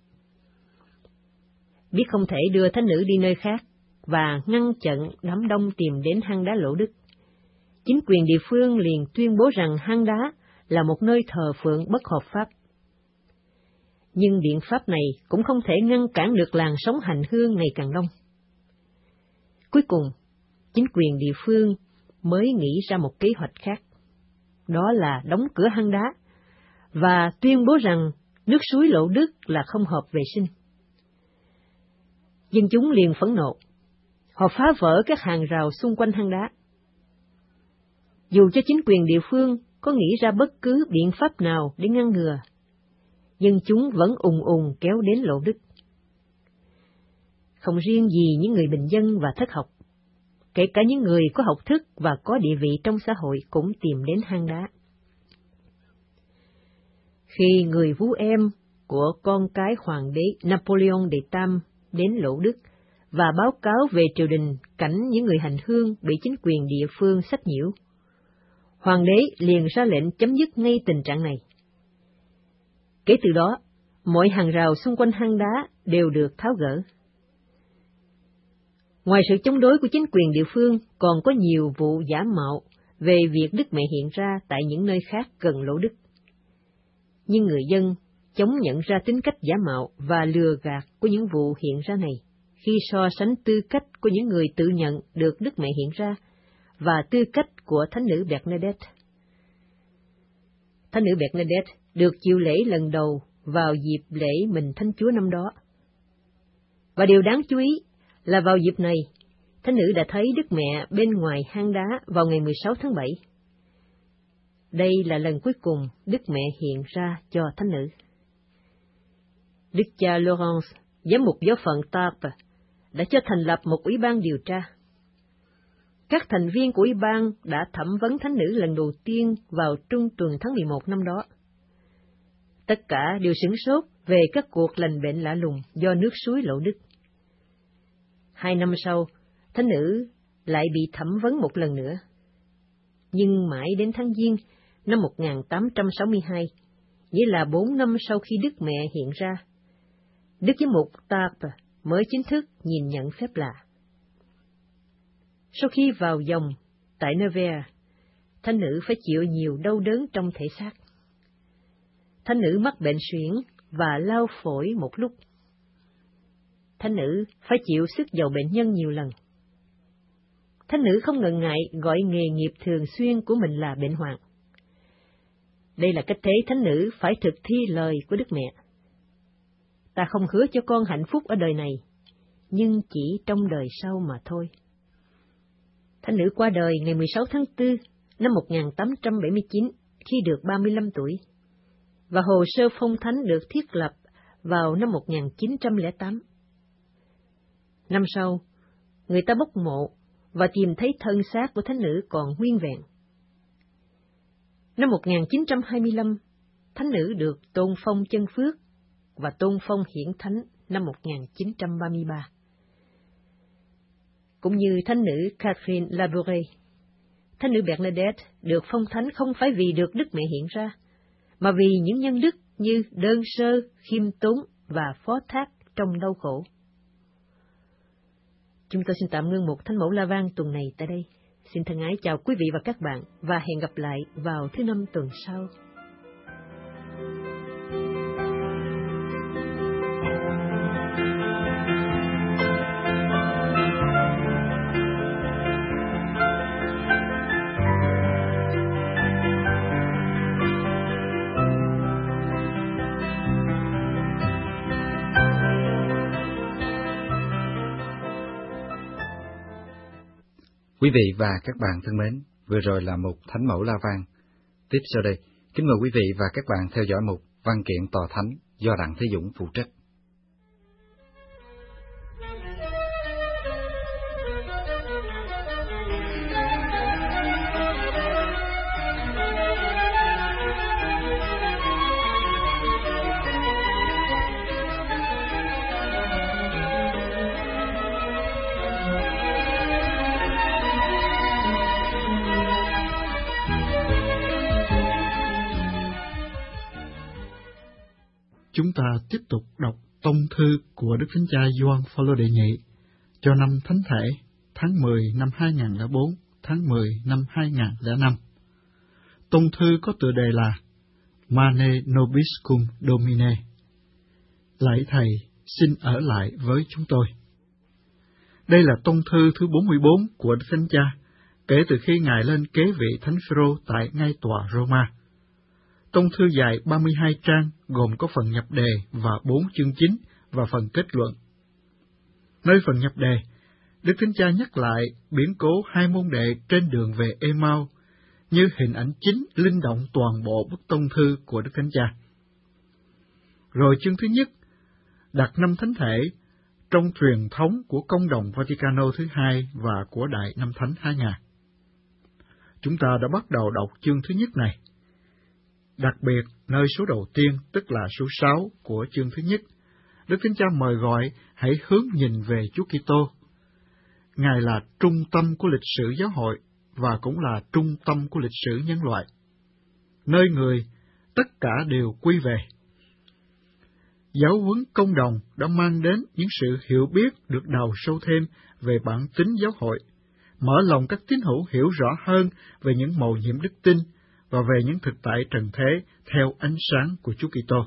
Biết không thể đưa thánh nữ đi nơi khác và ngăn chặn đám đông tìm đến hang đá Lộ Đức, chính quyền địa phương liền tuyên bố rằng hang đá là một nơi thờ phượng bất hợp pháp. Nhưng biện pháp này cũng không thể ngăn cản được làn sóng hành hương ngày càng đông. Cuối cùng, chính quyền địa phương mới nghĩ ra một kế hoạch khác. Đó là đóng cửa hang đá và tuyên bố rằng nước suối Lộ Đức là không hợp vệ sinh. Dân chúng liền phẫn nộ. Họ phá vỡ các hàng rào xung quanh hang đá. Dù cho chính quyền địa phương có nghĩ ra bất cứ biện pháp nào để ngăn ngừa, dân chúng vẫn ùn ùn kéo đến Lộ Đức. Không riêng gì những người bình dân và thất học, kể cả những người có học thức và có địa vị trong xã hội cũng tìm đến hang đá. Khi người vú em của con cái hoàng đế Napoleon đệ Tam đến Lộ Đức và báo cáo về triều đình cảnh những người hành hương bị chính quyền địa phương sách nhiễu, hoàng đế liền ra lệnh chấm dứt ngay tình trạng này. Kể từ đó, mọi hàng rào xung quanh hang đá đều được tháo gỡ. Ngoài sự chống đối của chính quyền địa phương, còn có nhiều vụ giả mạo về việc Đức Mẹ hiện ra tại những nơi khác gần lỗ Đức. Nhưng người dân chống nhận ra tính cách giả mạo và lừa gạt của những vụ hiện ra này khi so sánh tư cách của những người tự nhận được Đức Mẹ hiện ra và tư cách của Thánh nữ Bernadette. Thánh nữ Bernadette được chịu lễ lần đầu vào dịp lễ Mừng Thánh Chúa năm đó. Và điều đáng chú ý là vào dịp này, Thánh nữ đã thấy Đức Mẹ bên ngoài hang đá vào ngày 16 tháng 7. Đây là lần cuối cùng Đức Mẹ hiện ra cho Thánh nữ. Đức cha Laurence, giám mục giáo phận Tarbes, đã cho thành lập một ủy ban điều tra. Các thành viên của ủy ban đã thẩm vấn Thánh nữ lần đầu tiên vào trung tuần tháng 11 năm đó. Tất cả đều sửng sốt về các cuộc lành bệnh lạ lùng do nước suối Lỗ Đức. 2 năm sau, Thánh nữ lại bị thẩm vấn một lần nữa. Nhưng mãi đến tháng Giêng năm 1862, nghĩa là 4 năm sau khi Đức Mẹ hiện ra, Đức giám mục Tarbes mới chính thức nhìn nhận phép lạ. Sau khi vào dòng tại Nevers, Thánh nữ phải chịu nhiều đau đớn trong thể xác. Thánh nữ mắc bệnh suyễn và lao phổi một lúc. Thánh nữ phải chịu sức dầu bệnh nhân nhiều lần. Thánh nữ không ngần ngại gọi nghề nghiệp thường xuyên của mình là bệnh hoạn. Đây là cách thế Thánh nữ phải thực thi lời của Đức Mẹ. Ta không hứa cho con hạnh phúc ở đời này, nhưng chỉ trong đời sau mà thôi. Thánh nữ qua đời ngày 16 tháng 4 năm 1879 khi được 35 tuổi, và hồ sơ phong thánh được thiết lập vào năm 1908. Năm sau, người ta bốc mộ và tìm thấy thân xác của Thánh nữ còn nguyên vẹn. Năm 1925, Thánh nữ được tôn phong chân phước và tôn phong hiển thánh năm 1933. Cũng như Thánh nữ Catherine Labouré, Thánh nữ Bernadette được phong thánh không phải vì được Đức Mẹ hiện ra, mà vì những nhân đức như đơn sơ, khiêm tốn và phó thác trong đau khổ. Chúng tôi xin tạm ngưng một Thánh mẫu La Vang tuần này tại đây. Xin thân ái chào quý vị và các bạn, và hẹn gặp lại vào thứ Năm tuần sau. Quý vị và các bạn thân mến, vừa rồi là mục Thánh mẫu La Vang. Tiếp sau đây, kính mời quý vị và các bạn theo dõi mục Văn kiện tòa thánh do Đặng Thế Dũng phụ trách. Chúng ta tiếp tục đọc tông thư của Đức Thánh Cha Gioan Phaolô đệ nhị cho năm Thánh thể tháng 10 năm 2004, tháng 10 năm 2005. Tông thư có tựa đề là Mane Nobiscum Domine. Lạy Thầy, xin ở lại với chúng tôi. Đây là tông thư thứ 44 của Đức Thánh Cha, kể từ khi Ngài lên kế vị Thánh Phêrô tại ngay tòa Roma. Tông thư dài 32 trang, gồm có phần nhập đề và 4 chương chính và phần kết luận. Nơi phần nhập đề, Đức Thánh Cha nhắc lại biến cố hai môn đệ trên đường về Emau như hình ảnh chính linh động toàn bộ bức tông thư của Đức Thánh Cha. Rồi chương thứ nhất, đặt năm thánh thể trong truyền thống của Công đồng Vaticano thứ hai và của Đại Năm Thánh 2000. Chúng ta đã bắt đầu đọc chương thứ nhất này. Đặc biệt, nơi số đầu tiên, tức là số 6 của chương thứ nhất, Đức Thánh Cha mời gọi hãy hướng nhìn về Chúa Kitô. Ngài là trung tâm của lịch sử giáo hội và cũng là trung tâm của lịch sử nhân loại. Nơi người, tất cả đều quy về. Giáo huấn công đồng đã mang đến những sự hiểu biết được đào sâu thêm về bản tính giáo hội, mở lòng các tín hữu hiểu rõ hơn về những mầu nhiệm đức tin và về những thực tại trần thế theo ánh sáng của Chúa Kitô.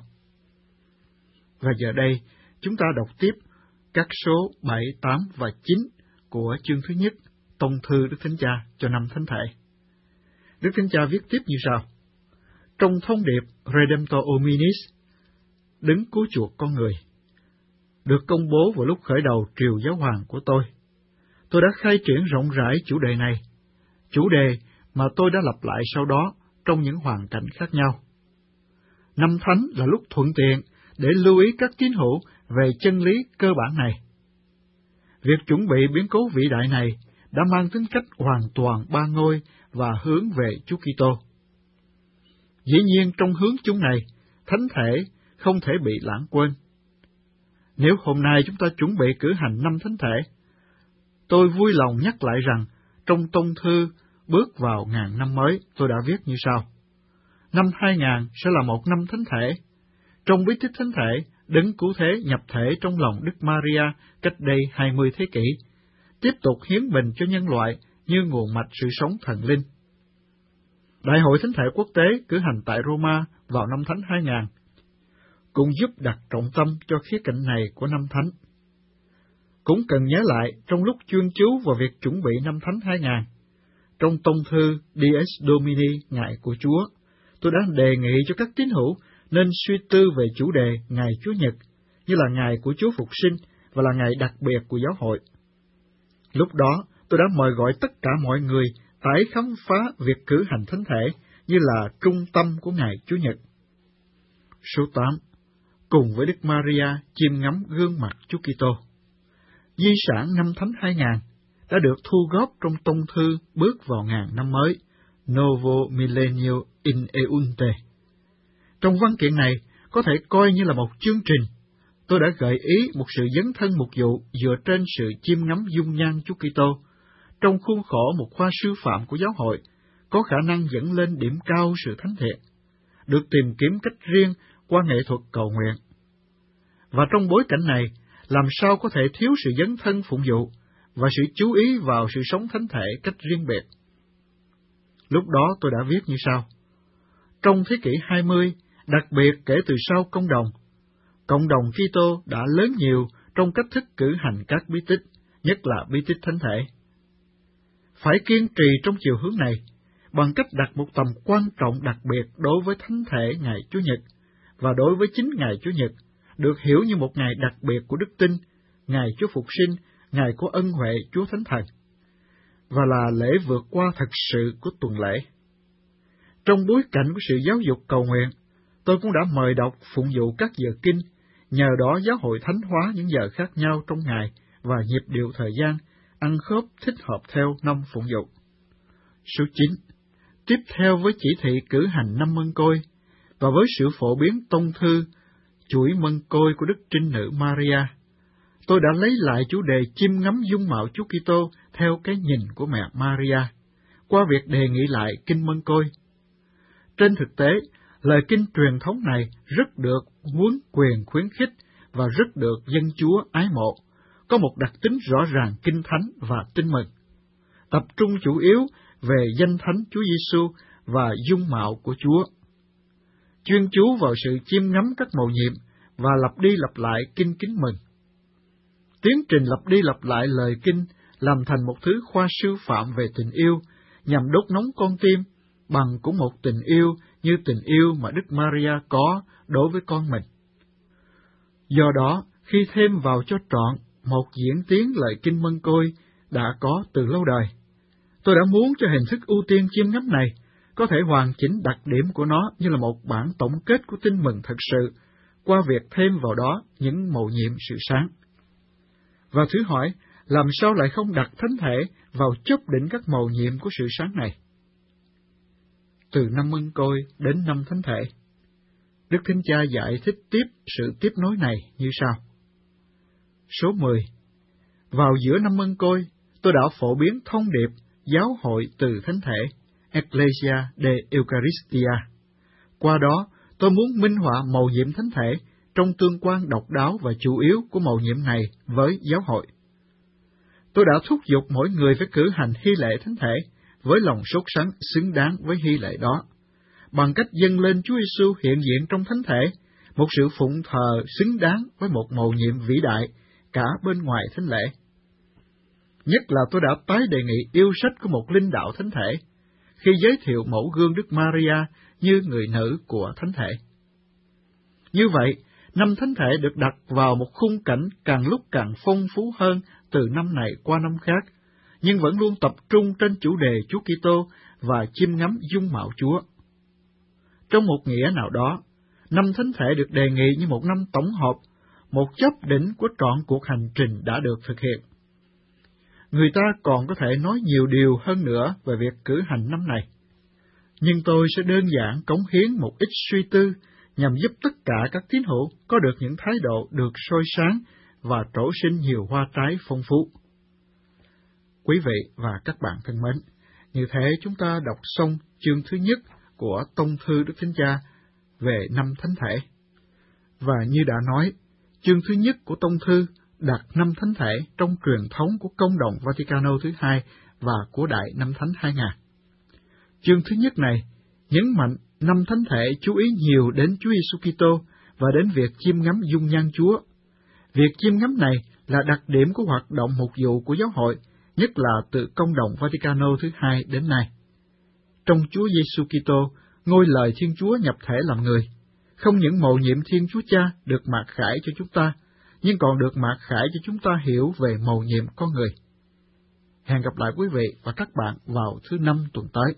Và giờ đây, chúng ta đọc tiếp các số 7, 8 và 9 của chương thứ nhất, tông thư Đức Thánh Cha cho năm thánh thể. Đức Thánh Cha viết tiếp như sau: Trong thông điệp Redemptor Hominis, đấng cứu chuộc con người, được công bố vào lúc khởi đầu triều giáo hoàng của tôi đã khai triển rộng rãi chủ đề này, chủ đề mà tôi đã lặp lại sau đó trong những hoàn cảnh khác nhau. Năm thánh là lúc thuận tiện để lưu ý các tín hữu về chân lý cơ bản này. Việc chuẩn bị biến cố vĩ đại này đã mang tính cách hoàn toàn ba ngôi và hướng về Chúa Kitô. Dĩ nhiên trong hướng chúng này, thánh thể không thể bị lãng quên. Nếu hôm nay chúng ta chuẩn bị cử hành năm thánh thể, tôi vui lòng nhắc lại rằng trong tông thư bước vào ngàn năm mới, tôi đã viết như sau: Năm 2000 sẽ là một năm thánh thể. Trong bí tích thánh thể, đấng cứu thế nhập thể trong lòng Đức Maria cách đây 20 thế kỷ, tiếp tục hiến bình cho nhân loại như nguồn mạch sự sống thần linh. Đại hội Thánh thể quốc tế cử hành tại Roma vào năm Thánh 2000 cũng giúp đặt trọng tâm cho khía cạnh này của năm Thánh. Cũng cần nhớ lại trong lúc chuyên chú vào việc chuẩn bị năm Thánh 2000, trong tông thư Dies Domini, Ngày của Chúa, tôi đã đề nghị cho các tín hữu nên suy tư về chủ đề Ngày Chúa Nhật, như là Ngày của Chúa Phục Sinh và là ngày đặc biệt của giáo hội. Lúc đó, tôi đã mời gọi tất cả mọi người tái khám phá việc cử hành thánh thể như là trung tâm của Ngày Chúa Nhật. Số 8. Cùng với Đức Maria chiêm ngắm gương mặt Chúa Kitô. Di sản năm Thánh 2000 đã được thu góp trong tông thư bước vào ngàn năm mới, Novo Millennio in Eunte. Trong văn kiện này, có thể coi như là một chương trình. Tôi đã gợi ý một sự dấn thân mục vụ dựa trên sự chiêm ngắm dung nhan Chúa Kitô, trong khuôn khổ một khoa sư phạm của giáo hội, có khả năng dẫn lên điểm cao sự thánh thiện, được tìm kiếm cách riêng qua nghệ thuật cầu nguyện. Và trong bối cảnh này, làm sao có thể thiếu sự dấn thân phụng vụ và sự chú ý vào sự sống thánh thể cách riêng biệt? Lúc đó tôi đã viết như sau: Trong thế kỷ 20, đặc biệt kể từ sau công đồng, cộng đồng Kitô đã lớn nhiều trong cách thức cử hành các bí tích, nhất là bí tích thánh thể. Phải kiên trì trong chiều hướng này, bằng cách đặt một tầm quan trọng đặc biệt đối với thánh thể Ngày Chúa Nhật, và đối với chính Ngày Chúa Nhật, được hiểu như một ngày đặc biệt của đức tin, Ngày Chúa Phục Sinh, Ngày của ân huệ Chúa Thánh Thần, và là lễ vượt qua thật sự của tuần lễ. Trong bối cảnh của sự giáo dục cầu nguyện, tôi cũng đã mời đọc phụng vụ các giờ kinh, nhờ đó giáo hội thánh hóa những giờ khác nhau trong ngày và nhịp điệu thời gian, ăn khớp thích hợp theo năm phụng vụ. Số 9. Tiếp theo với chỉ thị cử hành năm mân côi, và với sự phổ biến tông thư chuỗi mân côi của Đức Trinh Nữ Maria, tôi đã lấy lại chủ đề chiêm ngắm dung mạo Chúa Kitô theo cái nhìn của mẹ Maria, qua việc đề nghị lại kinh mân côi. Trên thực tế, lời kinh truyền thống này rất được huấn quyền khuyến khích và rất được dân Chúa ái mộ, có một đặc tính rõ ràng kinh thánh và tin mừng, tập trung chủ yếu về danh thánh Chúa Giêsu và dung mạo của Chúa, chuyên chú vào sự chiêm ngắm các mầu nhiệm và lặp đi lặp lại kinh kính mừng. Tiến trình lặp đi lặp lại lời kinh làm thành một thứ khoa sư phạm về tình yêu, nhằm đốt nóng con tim bằng cũng một tình yêu như tình yêu mà Đức Maria có đối với con mình. Do đó, khi thêm vào cho trọn một diễn tiến lời kinh mân côi đã có từ lâu đời, tôi đã muốn cho hình thức ưu tiên chiêm ngắm này có thể hoàn chỉnh đặc điểm của nó như là một bản tổng kết của tin mừng thật sự, qua việc thêm vào đó những mầu nhiệm sự sáng. Và thử hỏi, làm sao lại không đặt thánh thể vào chóp đỉnh các mầu nhiệm của sự sáng này? Từ năm mân côi đến năm thánh thể, Đức Thánh Cha giải thích tiếp sự tiếp nối này như sau. Số 10. Vào giữa năm mân côi, tôi đã phổ biến thông điệp giáo hội từ thánh thể, Ecclesia de Eucharistia. Qua đó, tôi muốn minh họa mầu nhiệm thánh thể trong tương quan độc đáo và chủ yếu của mầu nhiệm này với giáo hội. Tôi đã thúc giục mỗi người phải cử hành hy lễ thánh thể với lòng sốt sắng xứng đáng với hy lễ đó, bằng cách dâng lên Chúa Giêsu hiện diện trong thánh thể, một sự phụng thờ xứng đáng với một mầu nhiệm vĩ đại cả bên ngoài thánh lễ. Nhất là tôi đã tái đề nghị yêu sách của một linh đạo thánh thể, khi giới thiệu mẫu gương Đức Maria như người nữ của thánh thể. Như vậy, năm thánh thể được đặt vào một khung cảnh càng lúc càng phong phú hơn từ năm này qua năm khác, nhưng vẫn luôn tập trung trên chủ đề Chúa Kitô và chiêm ngắm dung mạo Chúa. Trong một nghĩa nào đó, năm thánh thể được đề nghị như một năm tổng hợp, một chóp đỉnh của trọn cuộc hành trình đã được thực hiện. Người ta còn có thể nói nhiều điều hơn nữa về việc cử hành năm này, nhưng tôi sẽ đơn giản cống hiến một ít suy tư nhằm giúp tất cả các tín hữu có được những thái độ được soi sáng và trổ sinh nhiều hoa trái phong phú. Quý vị và các bạn thân mến, như thế chúng ta đọc xong chương thứ nhất của Tông thư Đức Thánh Cha về năm thánh thể. Và như đã nói, chương thứ nhất của Tông thư đặt năm thánh thể trong truyền thống của Công đồng Vaticano thứ hai và của Đại Năm Thánh 2000. Chương thứ nhất này nhấn mạnh năm thánh thể chú ý nhiều đến Chúa Giêsu Kitô và đến việc chiêm ngắm dung nhan Chúa. Việc chiêm ngắm này là đặc điểm của hoạt động mục vụ của giáo hội, nhất là từ Công đồng Vaticano thứ hai đến nay. Trong Chúa Giêsu Kitô, ngôi lời Thiên Chúa nhập thể làm người, không những mầu nhiệm Thiên Chúa Cha được mặc khải cho chúng ta, nhưng còn được mặc khải cho chúng ta hiểu về mầu nhiệm con người. Hẹn gặp lại quý vị và các bạn vào thứ Năm tuần tới.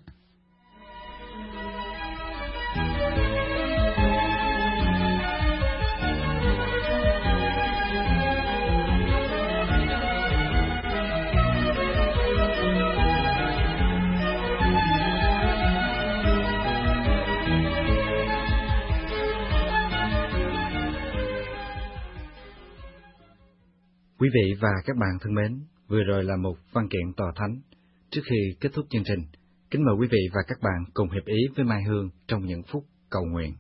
Quý vị và các bạn thân mến, vừa rồi là một văn kiện tòa thánh. Trước khi kết thúc chương trình, kính mời quý vị và các bạn cùng hiệp ý với Mai Hương trong những phút cầu nguyện.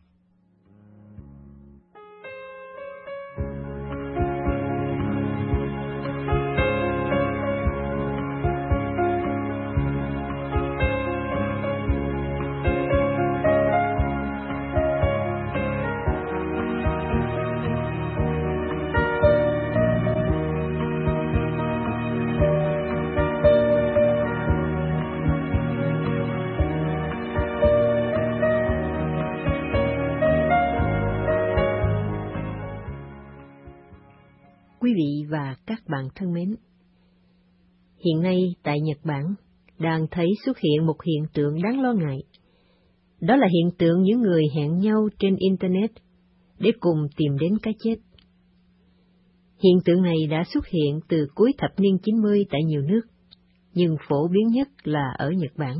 Quý vị và các bạn thân mến, hiện nay tại Nhật Bản đang thấy xuất hiện một hiện tượng đáng lo ngại. Đó là hiện tượng những người hẹn nhau trên Internet để cùng tìm đến cái chết. Hiện tượng này đã xuất hiện từ cuối thập niên 90 tại nhiều nước, nhưng phổ biến nhất là ở Nhật Bản.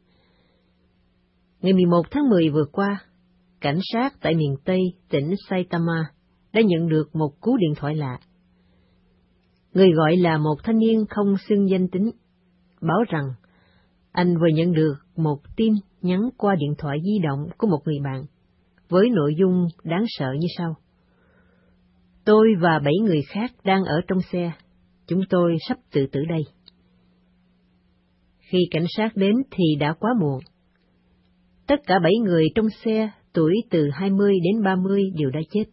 Ngày 11 tháng 10 vừa qua, cảnh sát tại miền Tây tỉnh Saitama đã nhận được một cú điện thoại lạ. Người gọi là một thanh niên không xưng danh tính, báo rằng anh vừa nhận được một tin nhắn qua điện thoại di động của một người bạn, với nội dung đáng sợ như sau. Tôi và 7 người khác đang ở trong xe, chúng tôi sắp tự tử đây. Khi cảnh sát đến thì đã quá muộn. Tất cả 7 người trong xe tuổi từ 20 đến 30 đều đã chết.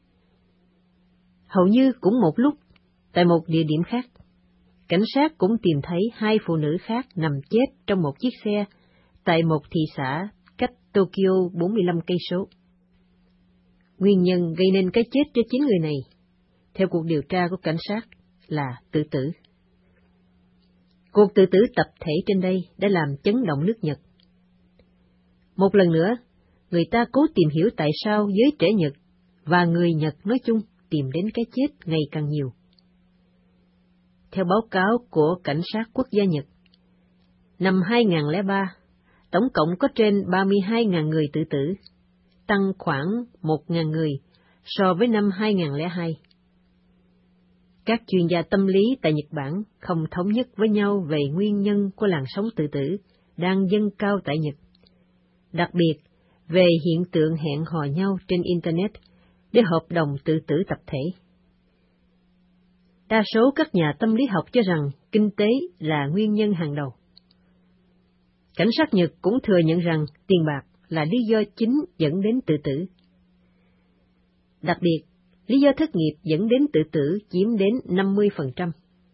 Hầu như cũng một lúc, tại một địa điểm khác, cảnh sát cũng tìm thấy 2 phụ nữ khác nằm chết trong một chiếc xe tại một thị xã cách Tokyo 45 cây số. Nguyên nhân gây nên cái chết cho 9 người này, theo cuộc điều tra của cảnh sát, là tự tử. Cuộc tự tử tập thể trên đây đã làm chấn động nước Nhật. Một lần nữa, người ta cố tìm hiểu tại sao giới trẻ Nhật và người Nhật nói chung tìm đến cái chết ngày càng nhiều. Theo báo cáo của Cảnh sát Quốc gia Nhật, năm 2003, tổng cộng có trên 32.000 người tự tử, tăng khoảng 1.000 người so với năm 2002. Các chuyên gia tâm lý tại Nhật Bản không thống nhất với nhau về nguyên nhân của làn sóng tự tử đang dâng cao tại Nhật, đặc biệt về hiện tượng hẹn hò nhau trên Internet để hợp đồng tự tử tập thể. Đa số các nhà tâm lý học cho rằng kinh tế là nguyên nhân hàng đầu. Cảnh sát Nhật cũng thừa nhận rằng tiền bạc là lý do chính dẫn đến tự tử. Đặc biệt, lý do thất nghiệp dẫn đến tự tử chiếm đến 50%.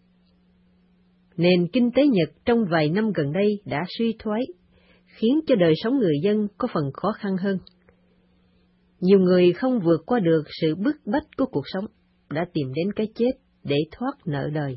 Nền kinh tế Nhật trong vài năm gần đây đã suy thoái, khiến cho đời sống người dân có phần khó khăn hơn. Nhiều người không vượt qua được sự bức bách của cuộc sống, đã tìm đến cái chết để thoát nợ đời.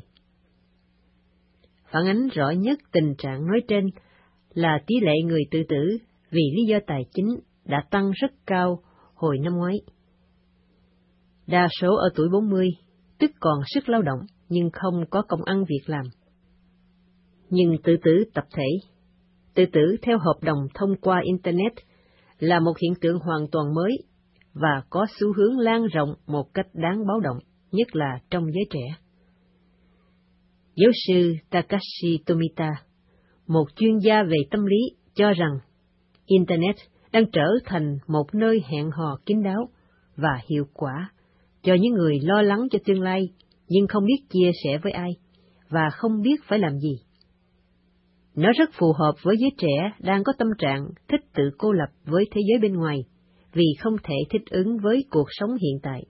Phản ánh rõ nhất tình trạng nói trên là tỷ lệ người tự tử vì lý do tài chính đã tăng rất cao hồi năm ngoái. Đa số ở tuổi 40, tức còn sức lao động nhưng không có công ăn việc làm. Nhưng tự tử tập thể, tự tử theo hợp đồng thông qua Internet là một hiện tượng hoàn toàn mới và có xu hướng lan rộng một cách đáng báo động, nhất là trong giới trẻ. Giáo sư Takashi Tomita, một chuyên gia về tâm lý, cho rằng Internet đang trở thành một nơi hẹn hò kín đáo và hiệu quả cho những người lo lắng cho tương lai nhưng không biết chia sẻ với ai và không biết phải làm gì. Nó rất phù hợp với giới trẻ đang có tâm trạng thích tự cô lập với thế giới bên ngoài vì không thể thích ứng với cuộc sống hiện tại.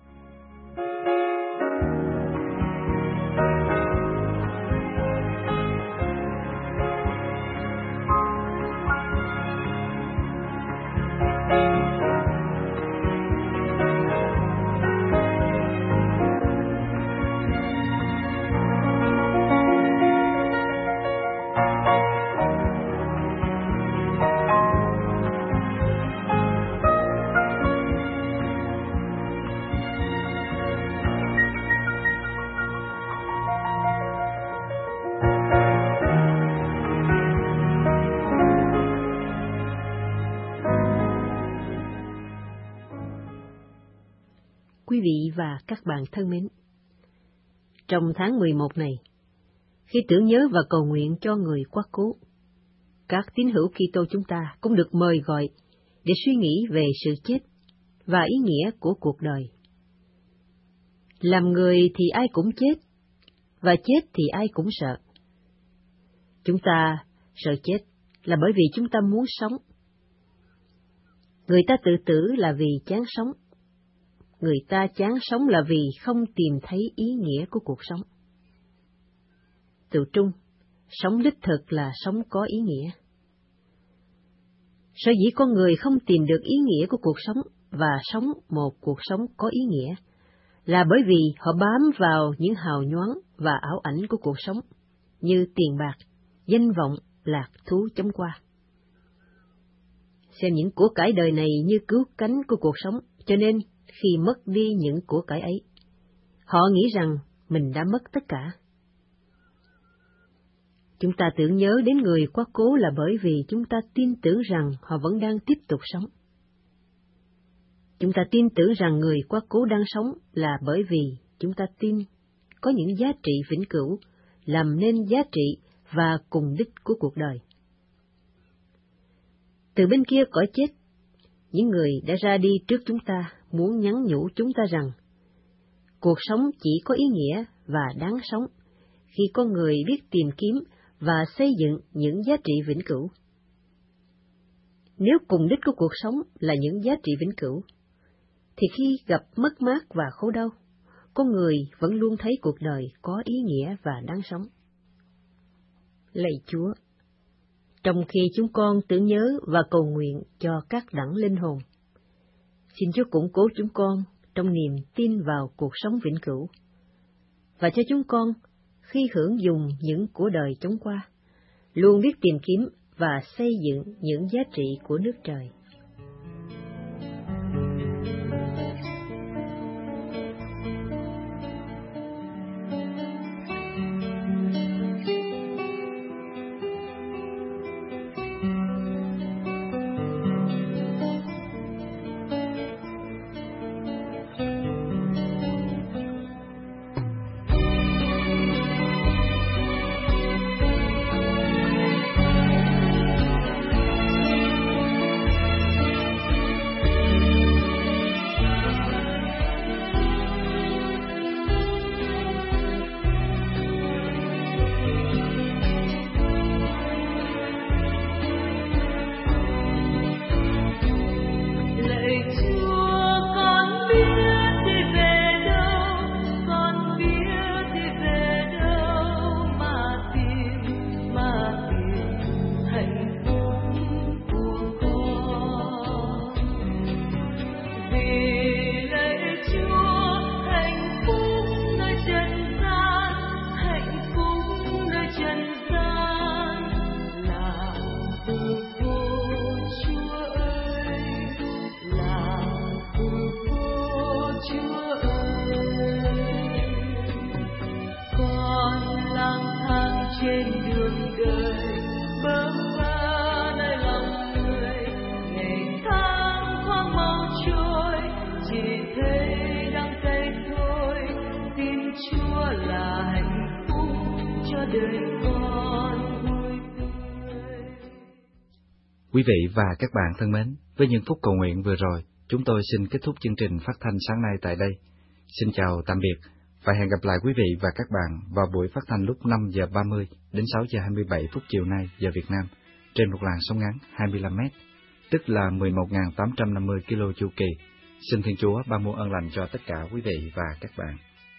Quý vị và các bạn thân mến, trong tháng 11 này, khi tưởng nhớ và cầu nguyện cho người quá cố, các tín hữu Kitô chúng ta cũng được mời gọi để suy nghĩ về sự chết và ý nghĩa của cuộc đời. Làm người thì ai cũng chết, và chết thì ai cũng sợ. Chúng ta sợ chết là bởi vì chúng ta muốn sống. Người ta tự tử là vì chán sống. Người ta chán sống là vì không tìm thấy ý nghĩa của cuộc sống. Từ trung, sống đích thực là sống có ý nghĩa. Sở dĩ con người không tìm được ý nghĩa của cuộc sống và sống một cuộc sống có ý nghĩa là bởi vì họ bám vào những hào nhoáng và ảo ảnh của cuộc sống, như tiền bạc, danh vọng, lạc thú chóng qua. Xem những của cải đời này như cứu cánh của cuộc sống, cho nên khi mất đi những của cải ấy, họ nghĩ rằng mình đã mất tất cả. Chúng ta tưởng nhớ đến người quá cố là bởi vì chúng ta tin tưởng rằng họ vẫn đang tiếp tục sống. Chúng ta tin tưởng rằng người quá cố đang sống là bởi vì chúng ta tin có những giá trị vĩnh cửu làm nên giá trị và cùng đích của cuộc đời. Từ bên kia cõi chết, những người đã ra đi trước chúng ta muốn nhắn nhủ chúng ta rằng cuộc sống chỉ có ý nghĩa và đáng sống khi con người biết tìm kiếm và xây dựng những giá trị vĩnh cửu. Nếu cùng đích của cuộc sống là những giá trị vĩnh cửu, thì khi gặp mất mát và khổ đau, con người vẫn luôn thấy cuộc đời có ý nghĩa và đáng sống. Lạy Chúa, trong khi chúng con tưởng nhớ và cầu nguyện cho các đẳng linh hồn, xin Chúa củng cố chúng con trong niềm tin vào cuộc sống vĩnh cửu, và cho chúng con, khi hưởng dùng những của đời chóng qua, luôn biết tìm kiếm và xây dựng những giá trị của nước trời. Quý vị và các bạn thân mến, với những phút cầu nguyện vừa rồi, chúng tôi xin kết thúc chương trình phát thanh sáng nay tại đây. Xin chào tạm biệt và hẹn gặp lại quý vị và các bạn vào buổi phát thanh lúc 5 giờ 30 đến 6 giờ 27 phút chiều nay giờ Việt Nam trên một làn sóng ngắn 25 m, tức là 11.850 km chu kỳ. Xin Thiên Chúa ban muôn ơn lành cho tất cả quý vị và các bạn.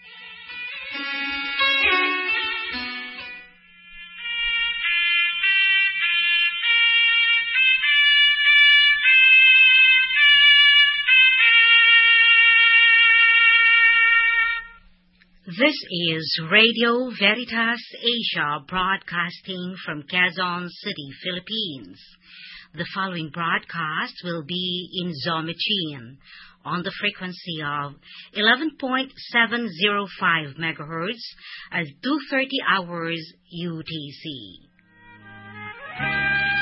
This is Radio Veritas Asia broadcasting from Quezon City, Philippines. The following broadcast will be in Zomichin on the frequency of 11.705 MHz at 2:30 hours UTC.